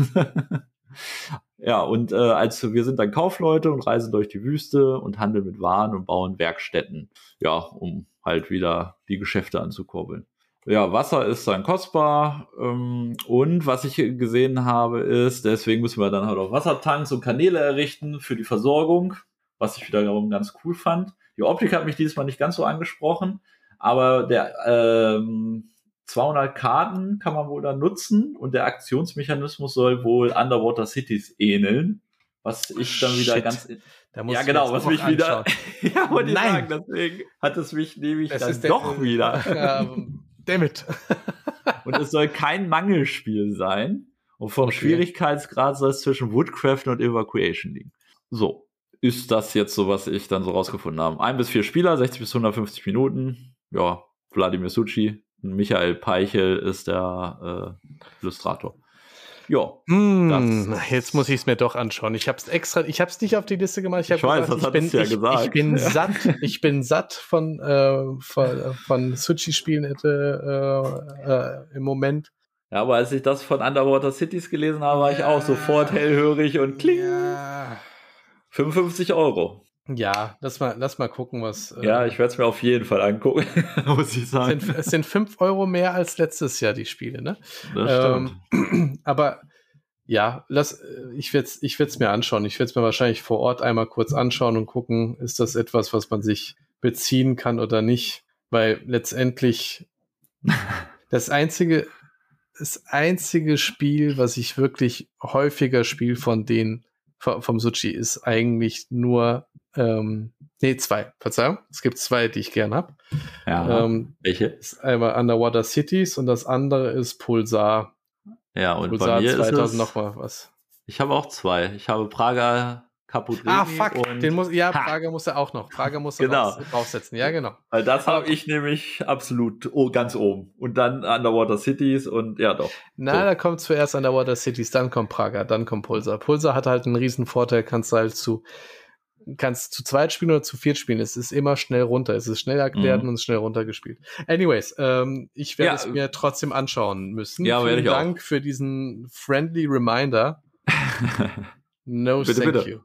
Ja, und äh, als wir sind dann Kaufleute und reisen durch die Wüste und handeln mit Waren und bauen Werkstätten, ja, um halt wieder die Geschäfte anzukurbeln. Ja, Wasser ist dann kostbar ähm, und was ich gesehen habe ist, deswegen müssen wir dann halt auch Wassertanks und Kanäle errichten für die Versorgung, was ich wiederum ganz cool fand. Die Optik hat mich dieses Mal nicht ganz so angesprochen, aber der ähm, zweihundert Karten kann man wohl da nutzen und der Aktionsmechanismus soll wohl Underwater Cities ähneln, was ich dann wieder Shit. ganz... Da muss ja, ich genau, jetzt was noch mich anschauen. wieder... ja, wollte ich Nein. sagen, deswegen hat es mich nämlich Das dann ist der- doch wieder... Ähm, Dammit. Und es soll kein Mangelspiel sein. Und vom Okay. Schwierigkeitsgrad soll es zwischen Woodcraft und Evacuation liegen. So, ist das jetzt so, was ich dann so rausgefunden habe. Ein bis vier Spieler, sechzig bis hundertfünfzig Minuten. Ja, Wladimir Succi. Michael Peichel ist der äh, Illustrator. Ja, Hm, das- jetzt muss ich es mir doch anschauen. Ich habe es extra, ich habe es nicht auf die Liste gemacht. Ich, hab Ich weiß, gesagt, das ich bin, hattest du ja ich, gesagt. ich bin Ja. satt. Ich bin satt von äh, von, von Sushi-Spielen hätte äh, äh, im Moment. Ja, aber als ich das von Underwater Cities gelesen habe, war ich Ja. auch sofort hellhörig und kling. Ja, fünfundfünfzig Euro. ja, lass mal, lass mal gucken, was. Äh, Ja, ich werde es mir auf jeden Fall angucken, muss ich sagen. sind, es sind fünf Euro mehr als letztes Jahr die Spiele, ne? Das stimmt. Ähm, aber ja, lass, ich werde es ich werd's mir anschauen. Ich werde es mir wahrscheinlich vor Ort einmal kurz anschauen und gucken, ist das etwas, was man sich beziehen kann oder nicht. Weil letztendlich das einzige, das einzige Spiel, was ich wirklich häufiger spiele von denen, vom Sushi, ist eigentlich nur, ähm, nee, zwei, Verzeihung. Es gibt zwei, die ich gern habe. Ja, Ähm, welche? das ist einmal Underwater Cities und das andere ist Pulsar. Ja, und bei Pulsar mir zweitausend ist es, noch mal was. ich habe auch zwei. Ich habe Prager Capodrini Ah, fuck, und den muss, ja, Ha! Prager muss er auch noch. Prager muss er Genau. raus, draufsetzen, ja, genau. Weil das Aber- habe ich nämlich absolut oh, ganz oben. Und dann Underwater Cities und ja doch. Na, So. da kommt zuerst Underwater Cities, dann kommt Prager, dann kommt Pulsar. Pulsar hat halt einen riesen Vorteil, kannst du halt zu, kannst zu zweit spielen oder zu viert spielen. Es ist immer schnell runter, es ist schnell erklärt Mhm. und schnell runtergespielt. Anyways, ähm, ich werde Ja, es mir trotzdem anschauen müssen. Ja, werde Vielen ich auch. Dank für diesen friendly reminder. No, Bitte, thank bitte. you.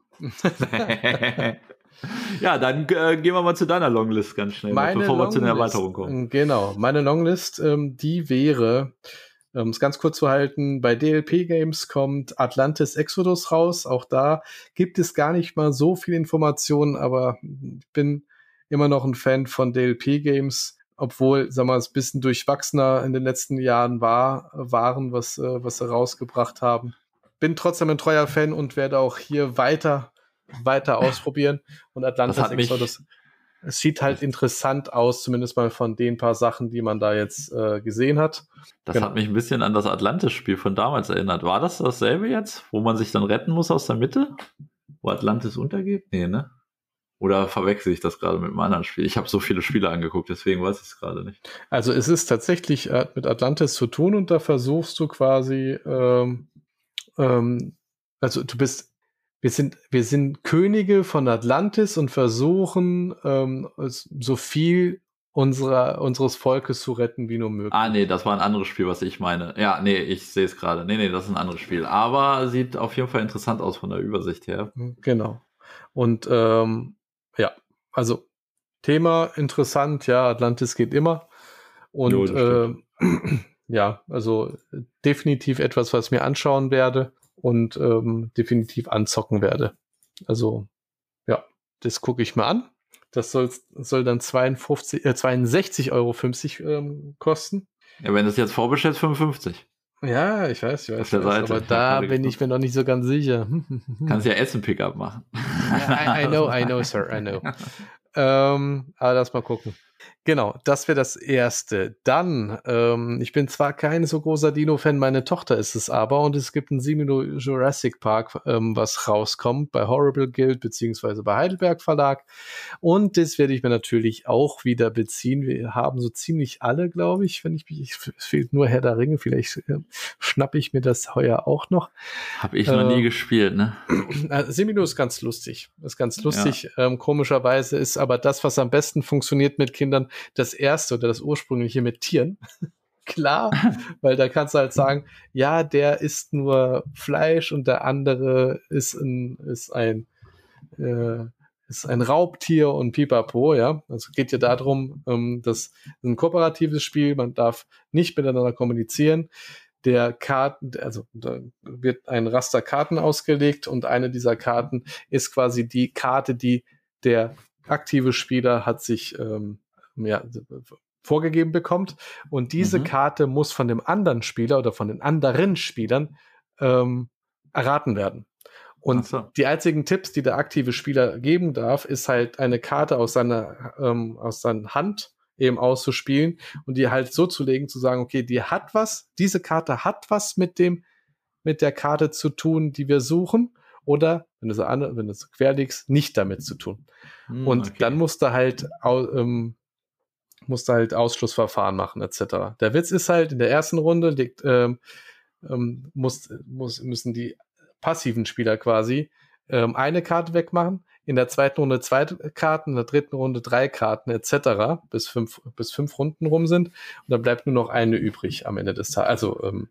Ja, dann äh, gehen wir mal zu deiner Longlist ganz schnell, noch, Meine bevor wir zu der Longlist, Erweiterung kommen. Genau, meine Longlist, ähm, die wäre, um es ganz kurz zu halten, bei D L P Games kommt Atlantis Exodus raus. Auch da gibt es gar nicht mal so viel Informationen, aber ich bin immer noch ein Fan von D L P Games, obwohl, sagen wir mal, es ein bisschen durchwachsener in den letzten Jahren war, waren, was, äh, was sie rausgebracht haben. Bin trotzdem ein treuer Fan und werde auch hier weiter, weiter ausprobieren. Und Atlantis Das hat mich- Exodus, es sieht halt interessant aus, zumindest mal von den paar Sachen, die man da jetzt äh, gesehen hat. Das Genau. hat mich ein bisschen an das Atlantis-Spiel von damals erinnert. War das dasselbe jetzt, wo man sich dann retten muss aus der Mitte? Wo Atlantis untergeht? Nee, ne? Oder verwechsel ich das gerade mit einem anderen Spiel? Ich habe so viele Spiele angeguckt, deswegen weiß ich es gerade nicht. Also es ist tatsächlich äh, mit Atlantis zu tun und da versuchst du quasi, ähm, ähm, also du bist, wir sind, wir sind Könige von Atlantis und versuchen ähm, es- so viel unserer, unseres Volkes zu retten wie nur möglich. Ah, nee, das war ein anderes Spiel, was ich meine. Ja, nee, ich sehe es gerade. Nee, nee, das ist ein anderes Spiel. Aber sieht auf jeden Fall interessant aus von der Übersicht her. Genau. Und ähm, ja, also Thema interessant, ja, Atlantis geht immer. Und Jo, das äh, ja, also definitiv etwas, was ich mir anschauen werde und ähm, definitiv anzocken werde. Also ja, das gucke ich mal an. Das soll, soll dann zweiundfünfzig, äh, zweiundsechzig Euro fünfzig ähm, kosten. Ja, wenn das jetzt vorbestellt, fünfundfünfzig. Ja, ich weiß, ich weiß, Auf der ich weiß Seite. aber da Ja, bin ich mir noch nicht so ganz sicher. Kannst ja Essen-Pickup machen. I, I know, I know, sir, I know. ähm, aber lass mal gucken. Genau, das wäre das Erste. Dann, ähm, ich bin zwar kein so großer Dino-Fan, meine Tochter ist es aber, und es gibt ein Simino Jurassic Park, ähm, was rauskommt bei Horrible Guild beziehungsweise bei Heidelberg Verlag. Und das werde ich mir natürlich auch wieder beziehen. Wir haben so ziemlich alle, glaube ich, wenn ich mich, es fehlt nur Herr der Ringe, vielleicht äh, schnappe ich mir das heuer auch noch. Hab ich noch Äh, nie gespielt, ne? Äh, Semino ist ganz lustig. Ist ganz lustig. Ähm, komischerweise ist aber das, was am besten funktioniert mit Kindern, das erste oder das ursprüngliche mit Tieren. Klar, weil da kannst du halt sagen, ja, der isst nur Fleisch und der andere ist ein, ist ein, äh, ist ein Raubtier und pipapo, ja. Also geht ja darum, ähm, das ist ein kooperatives Spiel, man darf nicht miteinander kommunizieren. Der Karten, also da wird ein Raster Karten ausgelegt und eine dieser Karten ist quasi die Karte, die der aktive Spieler hat sich ähm, ja, vorgegeben bekommt und diese mhm. Karte muss von dem anderen Spieler oder von den anderen Spielern ähm, erraten werden. Und so. Die einzigen Tipps, die der aktive Spieler geben darf, ist halt eine Karte aus seiner, ähm, aus seiner Hand eben auszuspielen und die halt so zu legen, zu sagen, okay, die hat was, diese Karte hat was mit dem, mit der Karte zu tun, die wir suchen, oder, wenn du so an, wenn du so quer liegst, nicht damit zu tun. Hm, und okay. dann musst du halt, ähm, musst du halt Ausschlussverfahren machen, et cetera. Der Witz ist halt, in der ersten Runde liegt, ähm, ähm, muss, muss, müssen die passiven Spieler quasi ähm, eine Karte wegmachen, in der zweiten Runde zwei Karten, in der dritten Runde drei Karten et cetera, bis fünf, bis fünf Runden rum sind und dann bleibt nur noch eine übrig am Ende des Tages, also ähm,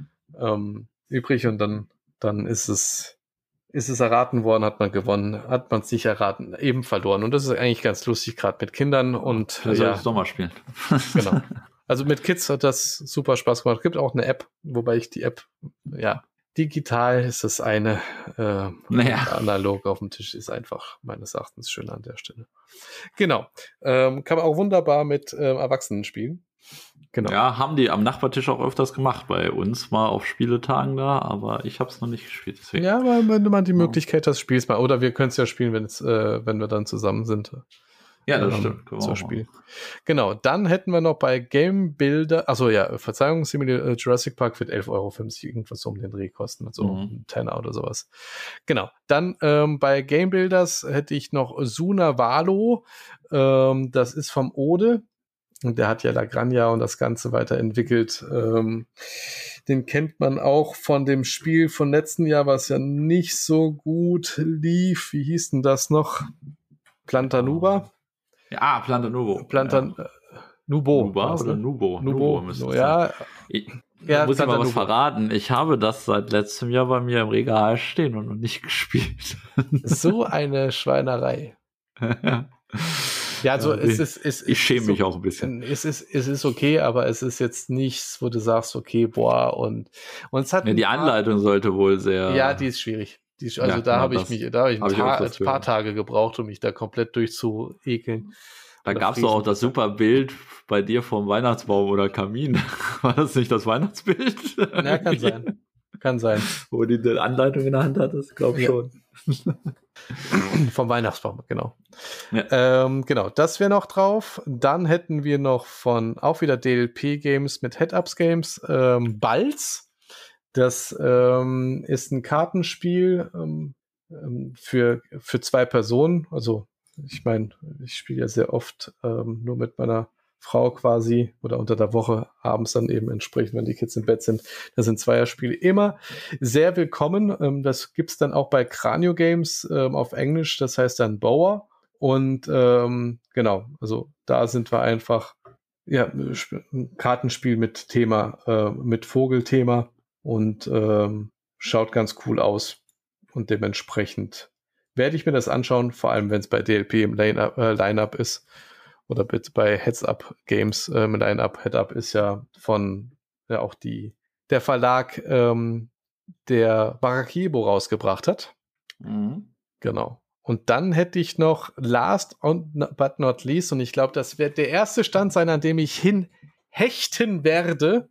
ähm, übrig und dann, dann ist es ist es erraten worden, hat man gewonnen, hat man es nicht erraten, eben verloren und das ist eigentlich ganz lustig, gerade mit Kindern und ja, soll ich doch mal spielen. Genau. Also mit Kids hat das super Spaß gemacht. Es gibt auch eine App, wobei ich die App, ja, digital ist das eine, äh, naja. analog auf dem Tisch ist einfach meines Erachtens schön an der Stelle. Genau. Ähm, kann man auch wunderbar mit äh, Erwachsenen spielen. Genau. Ja, haben die am Nachbartisch auch öfters gemacht bei uns, mal auf Spieletagen da, aber ich habe es noch nicht gespielt. Deswegen. Ja, weil wenn du mal die Möglichkeit hast, spielst mal. Oder wir können es ja spielen, wenn es, äh, wenn wir dann zusammen sind. Ja, das ähm, stimmt. Zum Spiel. Genau, dann hätten wir noch bei Game Builder, also ja, Verzeihung, Simulator Jurassic Park wird elf Euro fünfzig irgendwas um den Dreh kosten, also mhm. ein Tenner oder sowas. Genau, dann ähm, bei Game Builders hätte ich noch Suna Valo, ähm, das ist vom Ode und der hat ja Lagranja und das Ganze weiterentwickelt. Ähm, den kennt man auch von dem Spiel von letzten Jahr, was ja nicht so gut lief. Wie hieß denn das noch? Plantanuba? Ja, ah, Planta Nubo. Planta ja. Nubo. Nuba oder ne? Nubo? Nubo, Nubo ja. Ich, ja, muss ich mal was Nubo. verraten. Ich habe das seit letztem Jahr bei mir im Regal stehen und noch nicht gespielt. So eine Schweinerei. Ja, also ja, es ist, es ich schäme so, mich auch ein bisschen. Es ist, es ist okay, aber es ist jetzt nichts, wo du sagst, okay, boah, und, und es hat. Ja, die Anleitung paar, sollte wohl sehr. Ja, die ist schwierig. Die, also ja, da habe ich mich, da habe ich ein, hab ich ein paar Tage gebraucht, um mich da komplett durchzuekeln. Da gab es doch auch das super Bild bei dir vom Weihnachtsbaum oder Kamin. War das nicht das Weihnachtsbild? Ja, kann sein. Kann sein. Wo die die Anleitung in der Hand hattest, glaube ich ja. schon. Vom Weihnachtsbaum, genau. Ja. Ähm, genau, das wäre noch drauf. Dann hätten wir noch von auch wieder D L P-Games mit Head-Ups-Games ähm, Balz. Das ähm, ist ein Kartenspiel ähm, für, für zwei Personen. Also ich meine, ich spiele ja sehr oft ähm, nur mit meiner Frau quasi oder unter der Woche abends dann eben entsprechend, wenn die Kids im Bett sind. Das sind Zweierspiele immer sehr willkommen. Ähm, das gibt's dann auch bei Cranio Games ähm, auf Englisch. Das heißt dann Bower. Und ähm, genau, also da sind wir einfach ja ein Kartenspiel mit Thema, äh, mit Vogelthema. Und ähm, schaut ganz cool aus. Und dementsprechend werde ich mir das anschauen, vor allem wenn es bei D L P im Line-Up, äh, Line-Up ist. Oder bitte bei Heads-Up Games äh, mit Line-Up. Head-Up ist ja von ja auch die der Verlag, ähm, der Maracaibo rausgebracht hat. Mhm. Genau. Und dann hätte ich noch last but not least, und ich glaube, das wird der erste Stand sein, an dem ich hinhechten werde.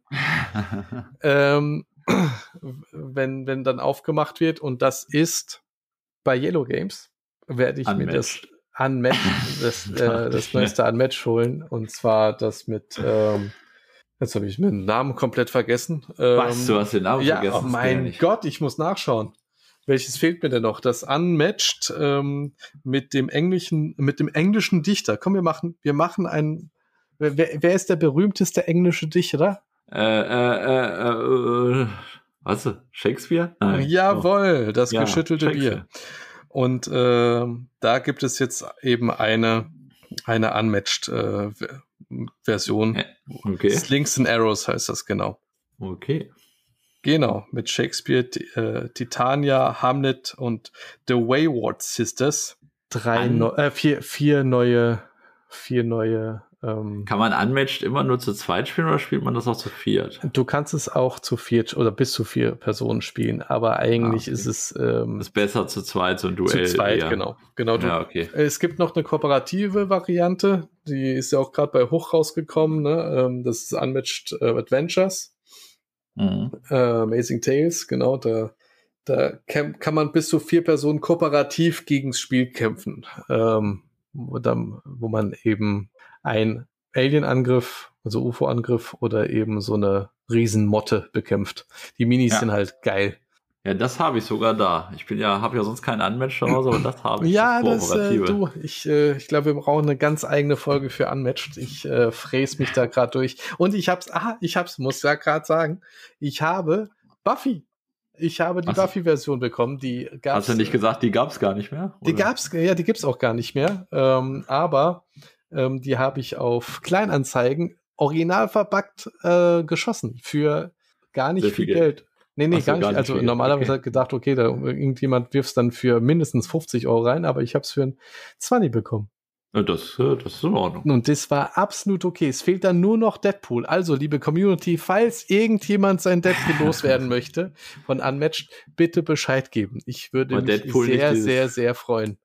ähm, wenn, wenn dann aufgemacht wird, und das ist bei Yellow Games, werde ich Unmatched. mir das Unmatched, das, äh, das neueste Unmatched holen, und zwar das mit, ähm, jetzt habe ich mir den Namen komplett vergessen. Ähm, Was, du hast den Namen ja, vergessen? Oh mein Gott, ich muss nachschauen. Welches fehlt mir denn noch? Das Unmatched ähm, mit dem englischen, mit dem englischen Dichter. Komm, wir machen, wir machen einen, wer, wer ist der berühmteste englische Dichter? Äh, äh, äh, äh, was? Shakespeare? Nein. Jawohl, das ja, geschüttelte Bier. Und äh, da gibt es jetzt eben eine, eine Unmatched äh, Version. Okay. Slings and Arrows heißt das, genau. Okay. Genau, mit Shakespeare, äh, Titania, Hamlet und The Wayward Sisters. Drei, An- neu, äh, vier, vier neue, vier neue Ähm, Kann man Unmatched immer nur zu zweit spielen oder spielt man das auch zu viert? Du kannst es auch zu viert oder bis zu vier Personen spielen, aber eigentlich ah, okay. ist es ähm, ist besser zu zweit, so ein Duell. Zu zweit, eher. genau. genau du, ja, okay. Es gibt noch eine kooperative Variante, die ist ja auch gerade bei Hoch rausgekommen, ne? Das ist Unmatched äh, Adventures. Mhm. Äh, Amazing Tales, genau, da Da kann, kann man bis zu vier Personen kooperativ gegens Spiel kämpfen, ähm, wo, dann, wo man eben ein Alien-Angriff, also U F O-Angriff oder eben so eine Riesenmotte bekämpft. Die Minis ja. sind halt geil. Ja, das habe ich sogar da. Ich bin ja, habe ja sonst keinen Unmatched zu Hause, aber das habe ich. Ja, das, das äh, du, ich, äh, ich glaube, wir brauchen eine ganz eigene Folge für Unmatched. Ich äh, fräse mich da gerade durch. Und ich hab's, ah, ich hab's, muss ja gerade sagen, ich habe Buffy. Ich habe die Buffy-Version bekommen, die gab's. Hast du nicht gesagt, die gab's gar nicht mehr? Oder? Die gab's, ja, die gibt's auch gar nicht mehr. Ähm, aber ähm, die habe ich auf Kleinanzeigen original verpackt äh, geschossen für gar nicht viel, viel Geld. Geld. Nee, nee, so, gar nicht. Gar nicht also normalerweise okay. hat gedacht, okay, da irgendjemand wirft es dann für mindestens fünfzig Euro rein, aber ich habe es für ein zwanzig bekommen. Das, das ist in Ordnung. Und das war absolut okay. Es fehlt dann nur noch Deadpool. Also, liebe Community, falls irgendjemand sein Deadpool loswerden möchte von Unmatched, bitte Bescheid geben. Ich würde Aber mich Deadpool sehr, sehr, sehr, sehr freuen.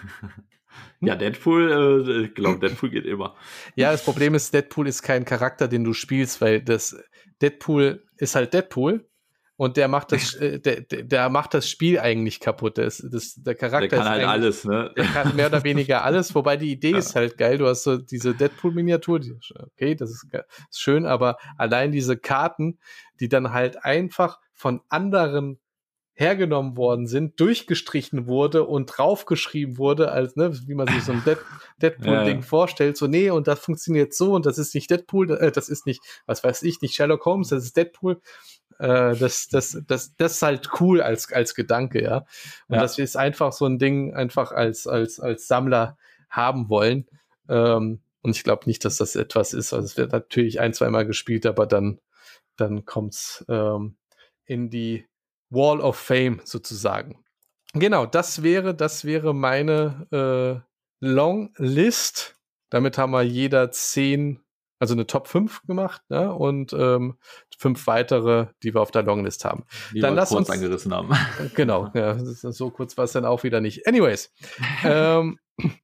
Ja, Deadpool, äh, ich glaube, Deadpool geht immer. Ja, das Problem ist, Deadpool ist kein Charakter, den du spielst, weil das Deadpool ist halt Deadpool. Und der macht das, äh, der, der macht das Spiel eigentlich kaputt. Das, das, der Charakter der kann ist halt alles, ne? Der kann mehr oder weniger alles, wobei die Idee ja. ist halt geil. Du hast so diese Deadpool-Miniatur, die, okay, das ist, ist schön, aber allein diese Karten, die dann halt einfach von anderen hergenommen worden sind, durchgestrichen wurde und draufgeschrieben wurde, als, ne, wie man sich so ein Dead, Deadpool-Ding ja. vorstellt, so, nee, und das funktioniert so und das ist nicht Deadpool, äh, das ist nicht, was weiß ich, nicht Sherlock Holmes, das ist Deadpool. Das, das, das, das ist halt cool als, als Gedanke, ja. Und ja. das ist einfach so ein Ding, einfach als, als, als Sammler haben wollen. Ähm, und ich glaube nicht, dass das etwas ist. Also es wird natürlich ein, zweimal gespielt, aber dann, dann kommt's ähm, in die Wall of Fame sozusagen. Genau, das wäre, das wäre meine äh, Long List. Damit haben wir jeder zehn Also eine Top fünf gemacht, ne? Und ähm, fünf weitere, die wir auf der Longlist haben. Die dann wir lass kurz uns, angerissen haben. Genau, ja, so kurz war es dann auch wieder nicht. Anyways. ähm,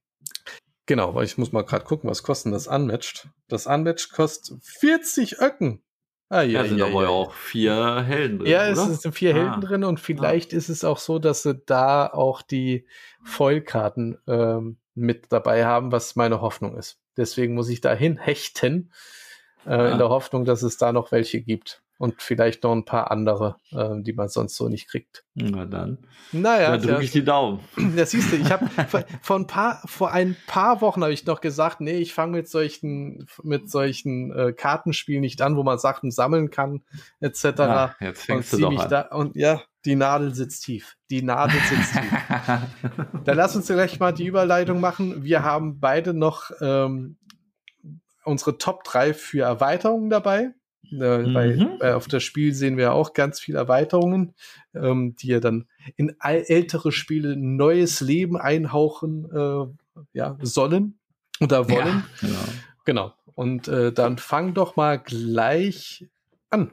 genau, weil ich muss mal gerade gucken, was kostet das Unmatched. Das Unmatched kostet vierzig Öcken. Ah, ja, ja, sind ja, aber ja auch vier Helden drin, Ja, oder? es sind vier ah. Helden drin und vielleicht ah. ist es auch so, dass sie da auch die Foil-Karten ähm, mit dabei haben, was meine Hoffnung ist. Deswegen muss ich da hinhechten, äh, ja. in der Hoffnung, dass es da noch welche gibt. Und vielleicht noch ein paar andere, äh, die man sonst so nicht kriegt. Na dann. Naja, da drücke ich die Daumen. Das siehst du, ich habe vor ein paar, vor ein paar Wochen habe ich noch gesagt, nee, ich fange mit solchen, mit solchen äh, Kartenspielen nicht an, wo man Sachen sammeln kann, et cetera. Ach, jetzt fängst und du doch mich an. Da, und ja, die Nadel sitzt tief. Die Nadel sitzt tief. Dann lass uns gleich mal die Überleitung machen. Wir haben beide noch ähm, unsere Top drei für Erweiterungen dabei. Äh, mhm. Weil äh, auf das Spiel sehen wir auch ganz viele Erweiterungen, ähm, die ja dann in all ältere Spiele neues Leben einhauchen äh, ja, sollen oder wollen. Ja, genau. genau. Und äh, dann fang doch mal gleich an.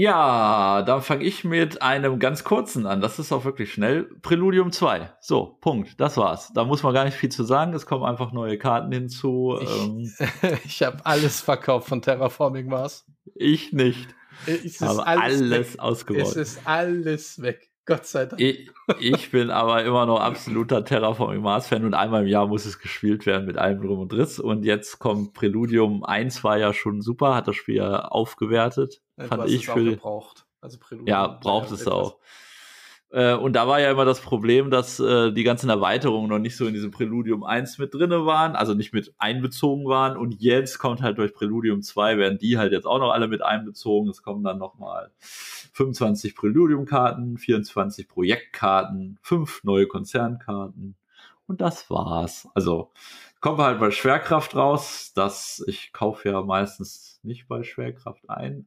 Ja, dann fange ich mit einem ganz kurzen an. Das ist auch wirklich schnell. Preludium zwei. So, Punkt. Das war's. Da muss man gar nicht viel zu sagen. Es kommen einfach neue Karten hinzu. Ich, ähm, ich habe alles verkauft von Terraforming Mars. Ich nicht. Ich habe alles, alles ausgebaut. Es ist alles weg. Gott sei Dank. Ich, ich bin aber immer noch absoluter Terraforming Mars-Fan und einmal im Jahr muss es gespielt werden mit allem Drum und Driss. Und jetzt kommt Preludium eins, war ja schon super, hat das Spiel ja aufgewertet. Ja, fand du hast ich es für auch gebraucht. Also Preludium ja, braucht es auch. Äh, und da war ja immer das Problem, dass äh, die ganzen Erweiterungen noch nicht so in diesem Preludium eins mit drinne waren, also nicht mit einbezogen waren. Und jetzt kommt halt durch Preludium zwei, werden die halt jetzt auch noch alle mit einbezogen. Es kommen dann nochmal fünfundzwanzig Preludium-Karten, vierundzwanzig Projektkarten, fünf neue Konzernkarten. Und das war's. Also kommen wir halt bei Schwerkraft raus. Das, ich kaufe ja meistens nicht bei Schwerkraft ein,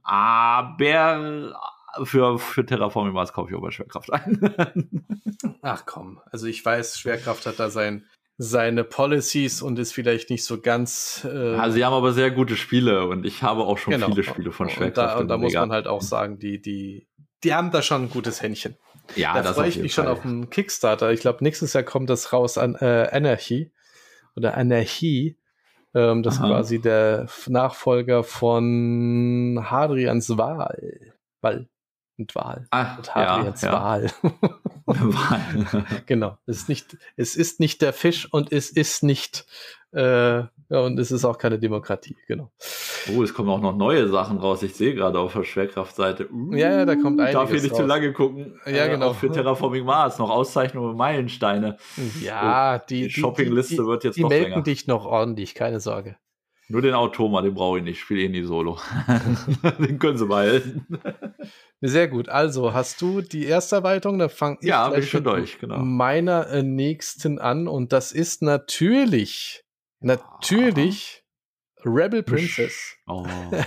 aber für, für Terraforming Mars kaufe ich auch bei Schwerkraft ein. Ach komm, also ich weiß, Schwerkraft hat da sein seine Policies und ist vielleicht nicht so ganz. Äh, also sie haben aber sehr gute Spiele und ich habe auch schon genau. viele Spiele von Schwerkraft. Und da, und da muss man halt auch sagen, die, die, die haben da schon ein gutes Händchen. Ja, da das freue ich mich Fall. schon auf einen Kickstarter. Ich glaube, nächstes Jahr kommt das raus an äh, Anarchy oder Anarchie. Ähm, das ist quasi der Nachfolger von Hadrians Wahl. Wall und Wahl. Ach, und Hadrians ja, Wahl. Ja. Genau. Es ist nicht, es ist nicht der Fisch und es ist nicht äh, ja, und es ist auch keine Demokratie, genau. Oh, es kommen auch noch neue Sachen raus. Ich sehe gerade auf der Schwerkraftseite. Uh, ja, ja, da kommt einiges darf hier nicht raus. zu lange gucken. Ja, genau. Auch für Terraforming Mars noch Auszeichnungen und Meilensteine. Ja, oh, die, die Shoppingliste die, die, wird jetzt die noch melken länger. dich noch ordentlich, keine Sorge. Nur den Automa, den brauche ich nicht. Ich spiele eh nie Solo. Den können sie behalten. Sehr gut. Also, hast du die erste Erweiterung? Da fange ich ja, gleich bin ich schon durch, genau. meiner äh, nächsten an. Und das ist natürlich, natürlich Rebel Princess. Oh.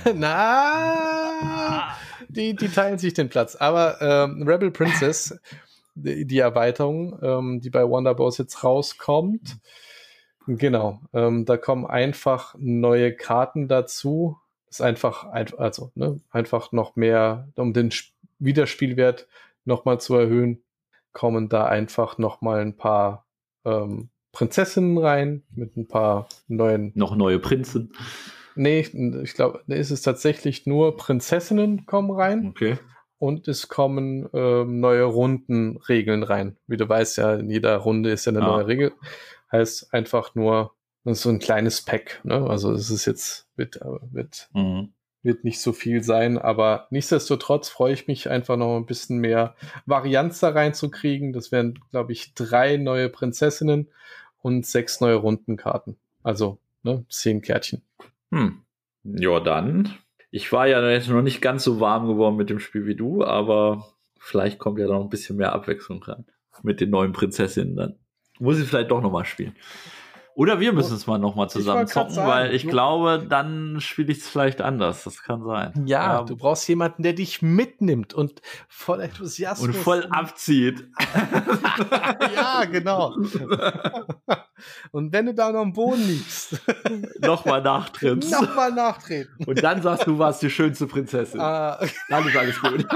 Na, die, die teilen sich den Platz. Aber ähm, Rebel Princess, die, die Erweiterung, ähm, die bei Wonder Bros. Jetzt rauskommt, genau, ähm, da kommen einfach neue Karten dazu. Das ist einfach, also ne, einfach noch mehr, um den Wiederspielwert nochmal zu erhöhen, kommen da einfach nochmal ein paar ähm, Prinzessinnen rein mit ein paar neuen. Noch neue Prinzen? Nee, ich glaube, da ist es tatsächlich nur Prinzessinnen kommen rein. Okay. Und es kommen ähm, neue Rundenregeln rein. Wie du weißt, ja, in jeder Runde ist ja eine ah. neue Regel. Heißt einfach nur, das ist so ein kleines Pack. Ne? Also es ist jetzt, wird, wird, mhm. wird nicht so viel sein, aber nichtsdestotrotz freue ich mich einfach noch ein bisschen mehr Varianz da reinzukriegen. Das wären, glaube ich, drei neue Prinzessinnen und sechs neue Rundenkarten. Also ne, zehn Kärtchen. Hm. Ja, dann. Ich war ja jetzt noch nicht ganz so warm geworden mit dem Spiel wie du, aber vielleicht kommt ja noch ein bisschen mehr Abwechslung rein. Mit den neuen Prinzessinnen dann. Muss ich vielleicht doch nochmal spielen. Oder wir müssen es mal nochmal zusammen zocken, sagen, weil ich glaube, dann spiele ich es vielleicht anders. Das kann sein. Ja, ja, du brauchst jemanden, der dich mitnimmt und voll Enthusiasmus. Und voll abzieht. Ja, genau. Und wenn du da noch am Boden liegst. Nochmal nachtrittst. Nochmal nachtreten. Und dann sagst du, du warst die schönste Prinzessin. Ah. Dann ist alles gut.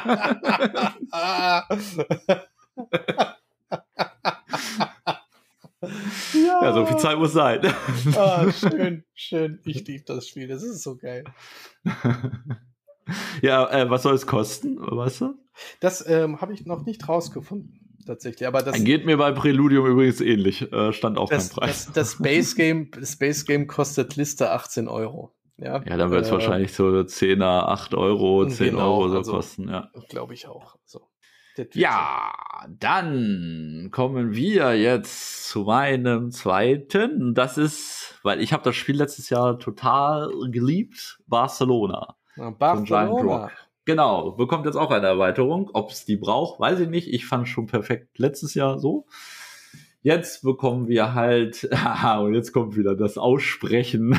Ja. ja, so viel Zeit muss sein. Ah, schön, schön. Ich liebe das Spiel. Das ist so geil. Ja, äh, was soll es kosten? Weißt du? Das ähm, habe ich noch nicht rausgefunden, tatsächlich. Aber das geht mir bei Preludium übrigens ähnlich. Äh, stand auch das, kein Preis. Das, das Base Game, das Base Game kostet Liste achtzehn Euro. Ja, ja dann wird es äh, wahrscheinlich so zehner, acht Euro, zehn genau, Euro so also, kosten. Ja, glaube ich auch. So. Ja, dann kommen wir jetzt zu meinem zweiten. Das ist, weil ich habe das Spiel letztes Jahr total geliebt, Barcelona. Ja, Barcelona. Genau, bekommt jetzt auch eine Erweiterung. Ob es die braucht, weiß ich nicht. Ich fand es schon perfekt letztes Jahr so. Jetzt bekommen wir halt, haha, und jetzt kommt wieder das Aussprechen.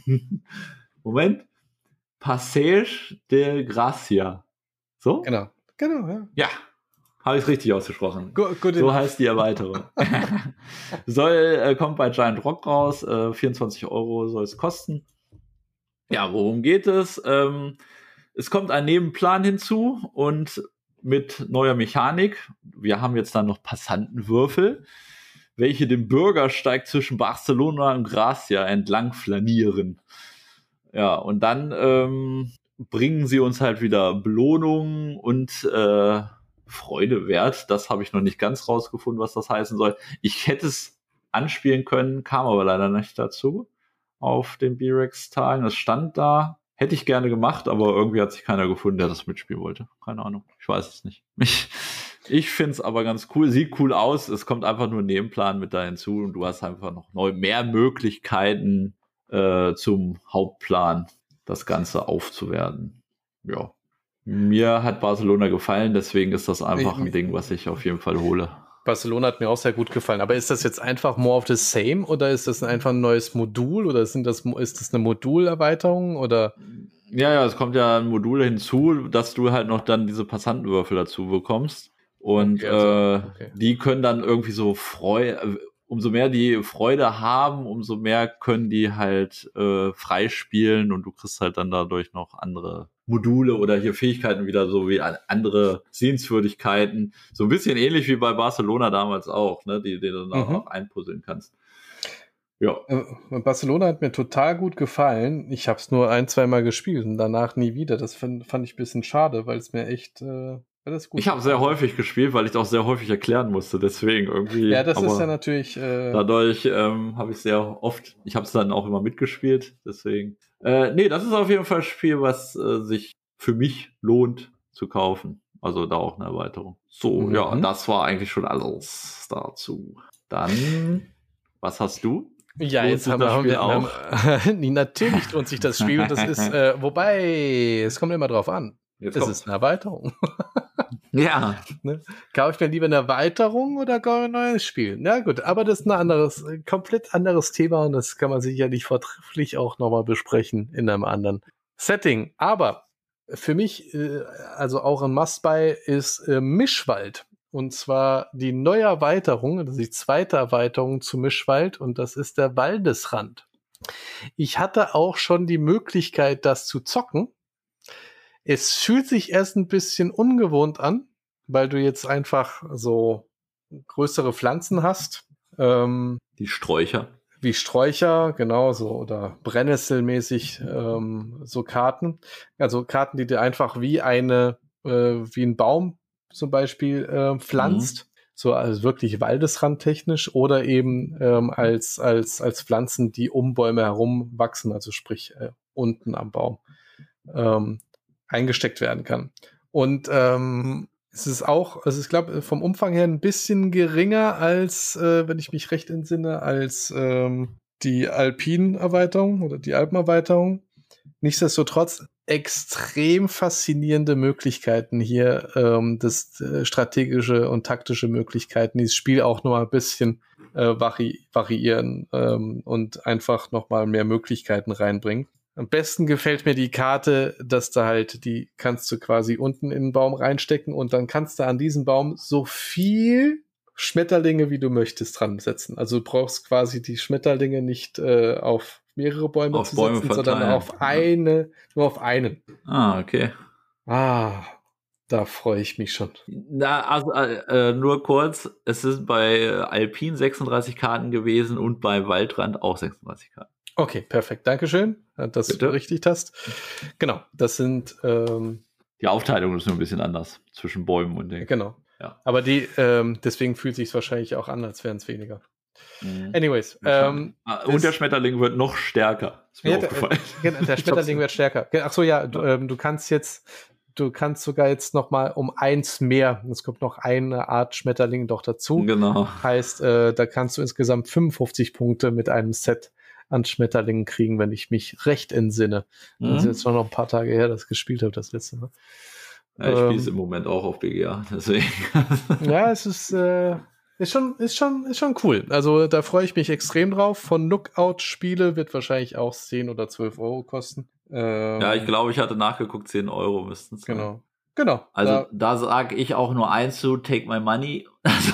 Moment. Passage de Gracia. So? Genau, genau, ja. Ja. Habe ich es richtig ausgesprochen. Good, good so enough. heißt die Erweiterung. soll, äh, kommt bei Giant Rock raus. Äh, vierundzwanzig Euro soll es kosten. Ja, worum geht es? Ähm, es kommt ein Nebenplan hinzu und mit neuer Mechanik. Wir haben jetzt dann noch Passantenwürfel, welche den Bürgersteig zwischen Barcelona und Gracia entlang flanieren. Ja, und dann ähm, bringen sie uns halt wieder Belohnungen und äh, Freude wert. Das habe ich noch nicht ganz rausgefunden, was das heißen soll. Ich hätte es anspielen können, kam aber leider nicht dazu auf den B-Rex-Tagen. Es stand da. Hätte ich gerne gemacht, aber irgendwie hat sich keiner gefunden, der das mitspielen wollte. Keine Ahnung. Ich weiß es nicht. Ich, ich finde es aber ganz cool. Sieht cool aus. Es kommt einfach nur ein Nebenplan mit da hinzu und du hast einfach noch neu mehr Möglichkeiten äh, zum Hauptplan, das Ganze aufzuwerten. Ja. Mir hat Barcelona gefallen, deswegen ist das einfach ein Ding, was ich auf jeden Fall hole. Barcelona hat mir auch sehr gut gefallen. Aber ist das jetzt einfach more of the same oder ist das einfach ein neues Modul oder sind das, ist das eine Modulerweiterung oder? Ja, ja, es kommt ja ein Modul hinzu, dass du halt noch dann diese Passantenwürfel dazu bekommst. Und okay, also, okay. äh, die können dann irgendwie so Freu- umso mehr die Freude haben, umso mehr können die halt äh, freispielen und du kriegst halt dann dadurch noch andere Module oder hier Fähigkeiten wieder, so wie andere Sehenswürdigkeiten. So ein bisschen ähnlich wie bei Barcelona damals auch, ne, die, die du dann Mhm. auch einpuzzeln kannst. Ja. Äh, Barcelona hat mir total gut gefallen. Ich habe es nur ein, zweimal gespielt und danach nie wieder. Das fand, fand ich ein bisschen schade, weil es mir echt äh, alles gut Ich habe sehr häufig gespielt, weil ich es auch sehr häufig erklären musste, deswegen irgendwie. Ja, das aber ist ja natürlich. Äh, dadurch ähm, habe ich sehr oft, ich habe es dann auch immer mitgespielt, deswegen. Äh, nee, das ist auf jeden Fall ein Spiel, was äh, sich für mich lohnt zu kaufen. Also da auch eine Erweiterung. So, Mhm. ja, das war eigentlich schon alles dazu. Dann, was hast du? Ja, Lohnt jetzt sich haben das wir, Spiel haben, haben, nee, natürlich lohnt sich das Spiel und das ist, äh, wobei, es kommt immer drauf an. Jetzt Es kommt's. ist eine Erweiterung. Ja. Ne? Kaufe ich mir lieber eine Erweiterung oder kaufe ein neues Spiel? Na gut, aber das ist ein anderes, ein komplett anderes Thema und das kann man sicherlich vortrefflich auch nochmal besprechen in einem anderen Setting. Aber für mich, äh, also auch ein Must-Buy ist äh, Mischwald. Und zwar die neue Erweiterung, das ist die zweite Erweiterung zu Mischwald und das ist der Waldesrand. Ich hatte auch schon die Möglichkeit, das zu zocken. Es fühlt sich erst ein bisschen ungewohnt an, weil du jetzt einfach so größere Pflanzen hast. Ähm, Die Sträucher. Wie Sträucher, genau so, oder Brennnesselmäßig ähm, so Karten. Also Karten, die dir einfach wie eine, äh, wie ein Baum zum Beispiel äh, pflanzt. Mhm. So also wirklich waldesrandtechnisch oder eben ähm, als, als, als Pflanzen, die um Bäume herum wachsen, also sprich äh, unten am Baum. Ähm, eingesteckt werden kann. Und ähm, es ist auch, also ich glaube, vom Umfang her ein bisschen geringer als, äh, wenn ich mich recht entsinne, als ähm, die Alpinen-Erweiterung oder die Alpen-Erweiterung. Nichtsdestotrotz extrem faszinierende Möglichkeiten hier, ähm, das äh, strategische und taktische Möglichkeiten, dieses Spiel auch noch mal ein bisschen äh, vari variieren ähm, und einfach noch mal mehr Möglichkeiten reinbringen. Am besten gefällt mir die Karte, dass da halt, die kannst du quasi unten in den Baum reinstecken und dann kannst du an diesen Baum so viel Schmetterlinge, wie du möchtest, dran setzen. Also du brauchst quasi die Schmetterlinge nicht äh, auf mehrere Bäume auf zu Bäume setzen, verteilen. sondern auf eine, nur auf einen. Ah, okay. Ah, da freue ich mich schon. Na, also äh, nur kurz, es sind bei Alpin sechsunddreißig Karten gewesen und bei Waldrand auch sechsunddreißig Karten. Okay, perfekt. Dankeschön, dass Bitte? du berichtigt hast. Genau, das sind ähm, die Aufteilung ist nur ein bisschen anders zwischen Bäumen und Dingen. Genau. Ja. Aber die, ähm, deswegen fühlt sich wahrscheinlich auch an, als wären es weniger. Mhm. Anyways. Ähm, und der Schmetterling wird noch stärker. Ist mir ja, aufgefallen. Der, der Schmetterling wird stärker. Ach so, ja, du, ähm, du kannst jetzt, du kannst sogar jetzt noch mal um eins mehr. Es kommt noch eine Art Schmetterling doch dazu. Genau. Heißt, äh, da kannst du insgesamt fünfundfünfzig Punkte mit einem Set an Schmetterlingen kriegen, wenn ich mich recht entsinne. Mhm. Das ist jetzt schon noch ein paar Tage her, dass ich gespielt habe, das letzte Mal. Ja, ich spiele es ähm, im Moment auch auf B G A, deswegen. Ja, es ist, äh, ist schon, ist schon, ist schon cool. Also da freue ich mich extrem drauf. Von Lookout-Spiele wird wahrscheinlich auch zehn oder zwölf Euro kosten. Ähm, ja, ich glaube, ich hatte nachgeguckt, zehn Euro müssten es sein. Genau. Genau. Also da, da sage ich auch nur eins zu, take my money.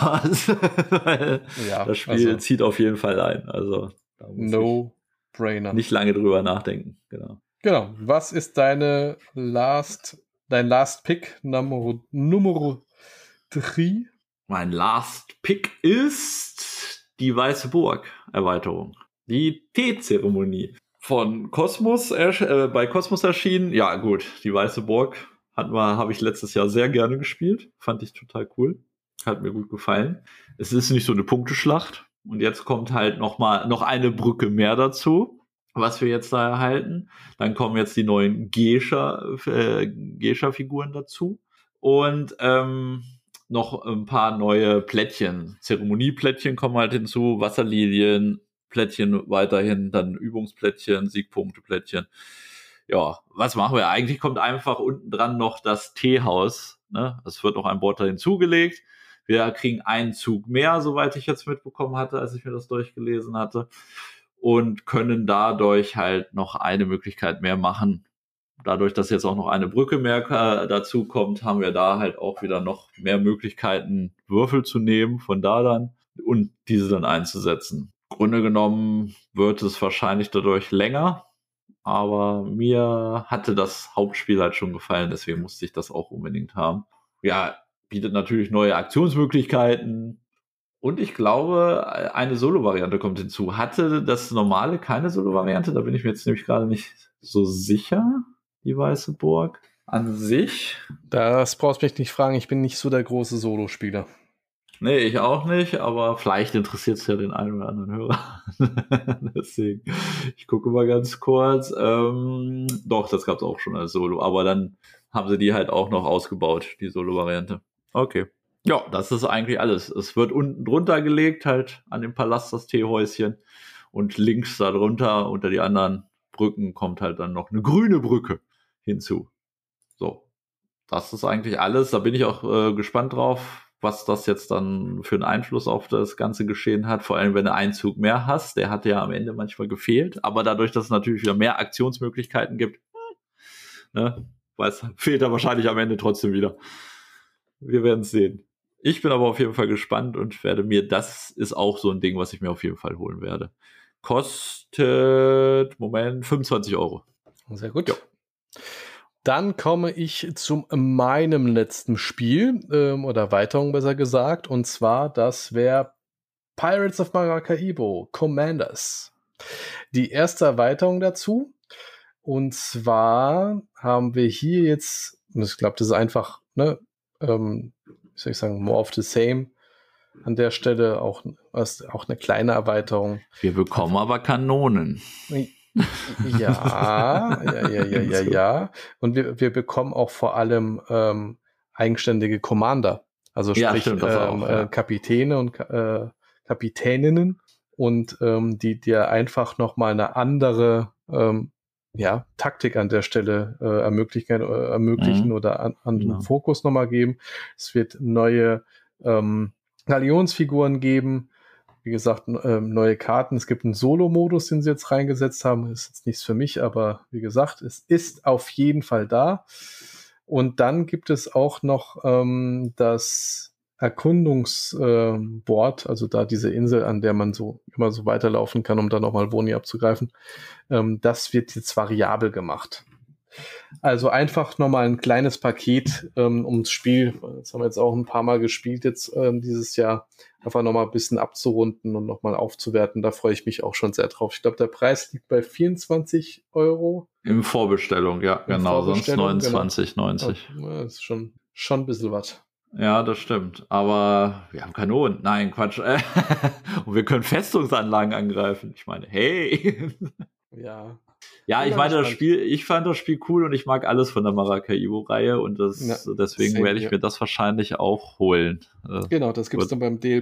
Ja, das Spiel also, zieht auf jeden Fall ein. Also da muss no brainer. Nicht lange drüber nachdenken. Genau. Genau. Was ist deine Last, dein Last Pick Nummer Nummer drei? Mein Last Pick ist die Weiße Burg Erweiterung. Die Teezeremonie von Kosmos äh, bei Kosmos erschienen. Ja gut, die Weiße Burg habe ich letztes Jahr sehr gerne gespielt. Fand ich total cool. Hat mir gut gefallen. Es ist nicht so eine Punkteschlacht. Und jetzt kommt halt noch mal noch eine Brücke mehr dazu, was wir jetzt da erhalten. Dann kommen jetzt die neuen Geisha, äh, Geisha-Figuren dazu. Und ähm, noch ein paar neue Plättchen. Zeremonieplättchen kommen halt hinzu, Wasserlilien, Plättchen weiterhin, dann Übungsplättchen, Siegpunkteplättchen. Ja, was machen wir? Eigentlich kommt einfach unten dran noch das Teehaus. Ne? Es wird noch ein Board hinzugelegt. Wir kriegen einen Zug mehr, soweit ich jetzt mitbekommen hatte, als ich mir das durchgelesen hatte. Und können dadurch halt noch eine Möglichkeit mehr machen. Dadurch, dass jetzt auch noch eine Brücke mehr äh, dazu kommt, haben wir da halt auch wieder noch mehr Möglichkeiten, Würfel zu nehmen. Von da dann und diese dann einzusetzen. Im Grunde genommen wird es wahrscheinlich dadurch länger, aber mir hatte das Hauptspiel halt schon gefallen, deswegen musste ich das auch unbedingt haben. Ja, bietet natürlich neue Aktionsmöglichkeiten und ich glaube, eine Solo-Variante kommt hinzu. Hatte das normale keine Solo-Variante? Da bin ich mir jetzt nämlich gerade nicht so sicher, die Weiße Burg an sich. Das brauchst du mich nicht fragen, ich bin nicht so der große Solo-Spieler. Nee, ich auch nicht, aber vielleicht interessiert es ja den einen oder anderen Hörer. Deswegen, ich gucke mal ganz kurz. Ähm, doch, das gab es auch schon als Solo, aber dann haben sie die halt auch noch ausgebaut, die Solo-Variante. Okay. Ja, das ist eigentlich alles. Es wird unten drunter gelegt, halt an dem Palast das Teehäuschen und links da drunter unter die anderen Brücken kommt halt dann noch eine grüne Brücke hinzu. So, das ist eigentlich alles. Da bin ich auch äh, gespannt drauf, was das jetzt dann für einen Einfluss auf das ganze Geschehen hat. Vor allem, wenn du einen Zug mehr hast. Der hat ja am Ende manchmal gefehlt. Aber dadurch, dass es natürlich wieder mehr Aktionsmöglichkeiten gibt, ne, weiß, fehlt er wahrscheinlich am Ende trotzdem wieder. Wir werden es sehen. Ich bin aber auf jeden Fall gespannt und werde mir, das ist auch so ein Ding, was ich mir auf jeden Fall holen werde. Kostet, Moment, fünfundzwanzig Euro. Sehr gut. Jo. Dann komme ich zu meinem letzten Spiel, ähm, oder Erweiterung besser gesagt, und zwar, das wäre Pirates of Maracaibo Commanders. Die erste Erweiterung dazu, und zwar haben wir hier jetzt, ich glaube, das ist einfach, ne, ähm, wie soll ich sagen, more of the same. An der Stelle auch, auch eine kleine Erweiterung. Wir bekommen aber Kanonen. Ja, ja, ja, ja, ja, ja. Und wir, wir bekommen auch vor allem ähm, eigenständige Commander. Also sprich ja, stimmt, das ähm, auch, ja. äh, Kapitäne und äh, Kapitäninnen und ähm, die dir einfach nochmal eine andere ähm, ja, Taktik an der Stelle äh, ermöglichen, äh, ermöglichen mhm. oder an, an genau. Fokus nochmal geben. Es wird neue ähm, Galionsfiguren geben. Wie gesagt, ähm, neue Karten. Es gibt einen Solo-Modus, den sie jetzt reingesetzt haben. Ist jetzt nichts für mich, aber wie gesagt, es ist auf jeden Fall da. Und dann gibt es auch noch ähm, das Erkundungsboard, äh, also da diese Insel, an der man so immer so weiterlaufen kann, um dann nochmal Boni abzugreifen. Ähm, das wird jetzt variabel gemacht. Also einfach nochmal ein kleines Paket ähm, ums Spiel. Das haben wir jetzt auch ein paar Mal gespielt jetzt ähm, dieses Jahr. Einfach nochmal ein bisschen abzurunden und nochmal aufzuwerten. Da freue ich mich auch schon sehr drauf. Ich glaube, der Preis liegt bei vierundzwanzig Euro. In Vorbestellung, ja, In genau. Vorbestellung, sonst neunundzwanzig neunzig. Genau. Ja, das ist schon, schon ein bisschen was. Ja, das stimmt. Aber wir haben Kanonen. Nein, Quatsch. Und wir können Festungsanlagen angreifen. Ich meine, hey. Ja. Ja, ich meine, das Spiel, ich fand das Spiel cool und ich mag alles von der Maracaibo-Reihe und das, ja, deswegen werde ich ja. mir das wahrscheinlich auch holen. Genau, das gibt es dann beim D L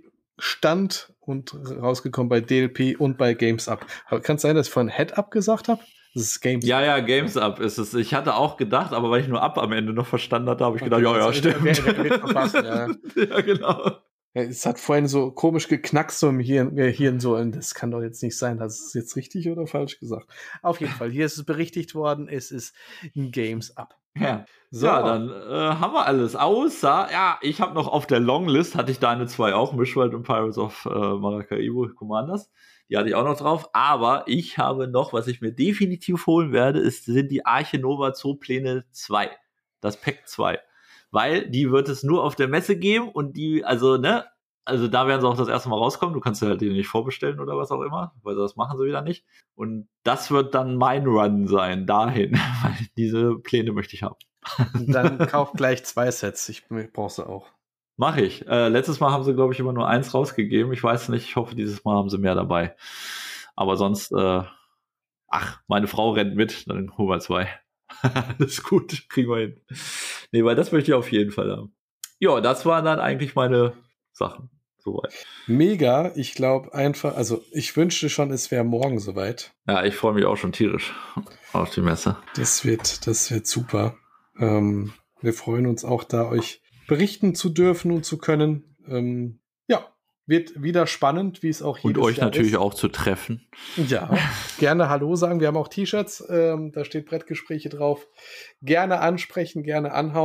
P-Stand und rausgekommen bei D L P und bei Games Up. Kann es sein, dass ich vorhin Head Up gesagt habe? Das ist Games Ja, ja, Games Up ist es. Ich hatte auch gedacht, aber weil ich nur Up am Ende noch verstanden hatte, habe ich okay, gedacht, ja, ja, stimmt. Wer, wer, wer verpasst, ja. ja, genau. Ja, es hat vorhin so komisch geknackst so im Hirn, äh, Hirn so, und das kann doch jetzt nicht sein. Hast du es jetzt richtig oder falsch gesagt? Auf jeden Fall, hier ist es berichtigt worden, es ist ein Games Up. Ja, so. Ja, dann äh, haben wir alles. Außer, ja, ich habe noch auf der Longlist, hatte ich deine zwei auch, Mischwald und Pirates of äh, Maracaibo Commanders. Die hatte ich auch noch drauf. Aber ich habe noch, was ich mir definitiv holen werde, ist, sind die Arche Nova Zoopläne zwei. Das Pack zwei. Weil die wird es nur auf der Messe geben und die, also, ne, also da werden sie auch das erste Mal rauskommen. Du kannst ja halt die nicht vorbestellen oder was auch immer, weil das machen sie wieder nicht. Und das wird dann mein Run sein, dahin, weil diese Pläne möchte ich haben. Dann kauf gleich zwei Sets, ich brauche sie auch. Mach ich. Äh, letztes Mal haben sie, glaube ich, immer nur eins rausgegeben. Ich weiß nicht, ich hoffe, dieses Mal haben sie mehr dabei. Aber sonst, äh, ach, meine Frau rennt mit, dann holen wir zwei. Das ist gut, kriegen wir hin. Nee, weil das möchte ich auf jeden Fall haben. Ja, das waren dann eigentlich meine Sachen. Soweit. Mega, ich glaube einfach, also ich wünschte schon, es wäre morgen soweit. Ja, ich freue mich auch schon tierisch auf die Messe. Das wird, das wird super. Ähm, wir freuen uns auch da, euch berichten zu dürfen und zu können. Ähm, ja, wird wieder spannend, wie es auch jedes Und euch Jahr natürlich ist. auch zu treffen. Ja, gerne Hallo sagen. Wir haben auch T-Shirts, ähm, da steht Brettgespräche drauf. Gerne ansprechen, gerne anhauen.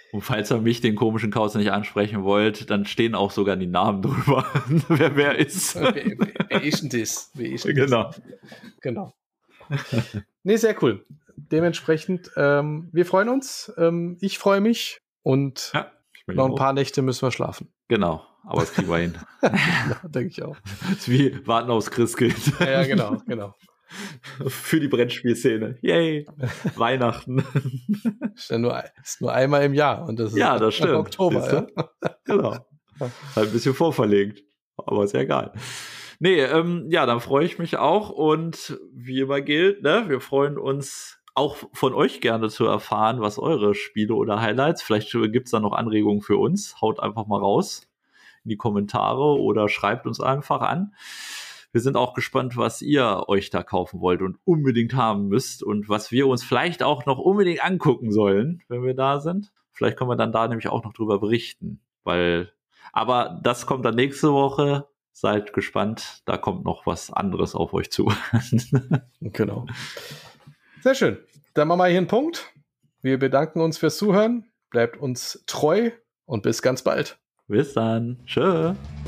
Und falls ihr mich, den komischen Kauz, nicht ansprechen wollt, dann stehen auch sogar die Namen drüber, wer wer ist. wer, wer, wer ist denn das? Wer ist denn Genau. Das? Genau. Nee, sehr cool. Dementsprechend, ähm, wir freuen uns. Ähm, ich freue mich. Und Ja, noch ein paar Nächte müssen wir schlafen. Genau, aber das kriegen wir hin. Ja, denke ich auch. Das ist wie warten aufs Christkind. Ja, genau, genau. Für die Brettspielszene. Yay! Weihnachten. Ist ja nur, ist nur einmal im Jahr. Und das ist Ja, das stimmt. Oktober. Ja? Genau. Halt ein bisschen vorverlegt. Aber ist ja egal. Nee, ähm, ja, dann freue ich mich auch. Und wie immer gilt, ne, wir freuen uns auch von euch gerne zu erfahren, was eure Spiele oder Highlights. Vielleicht gibt es da noch Anregungen für uns. Haut einfach mal raus in die Kommentare oder schreibt uns einfach an. Wir sind auch gespannt, was ihr euch da kaufen wollt und unbedingt haben müsst und was wir uns vielleicht auch noch unbedingt angucken sollen, wenn wir da sind. Vielleicht können wir dann da nämlich auch noch drüber berichten, weil, aber das kommt dann nächste Woche. Seid gespannt, da kommt noch was anderes auf euch zu. Genau. Sehr schön. Dann machen wir hier einen Punkt. Wir bedanken uns fürs Zuhören. Bleibt uns treu und bis ganz bald. Bis dann. Tschö.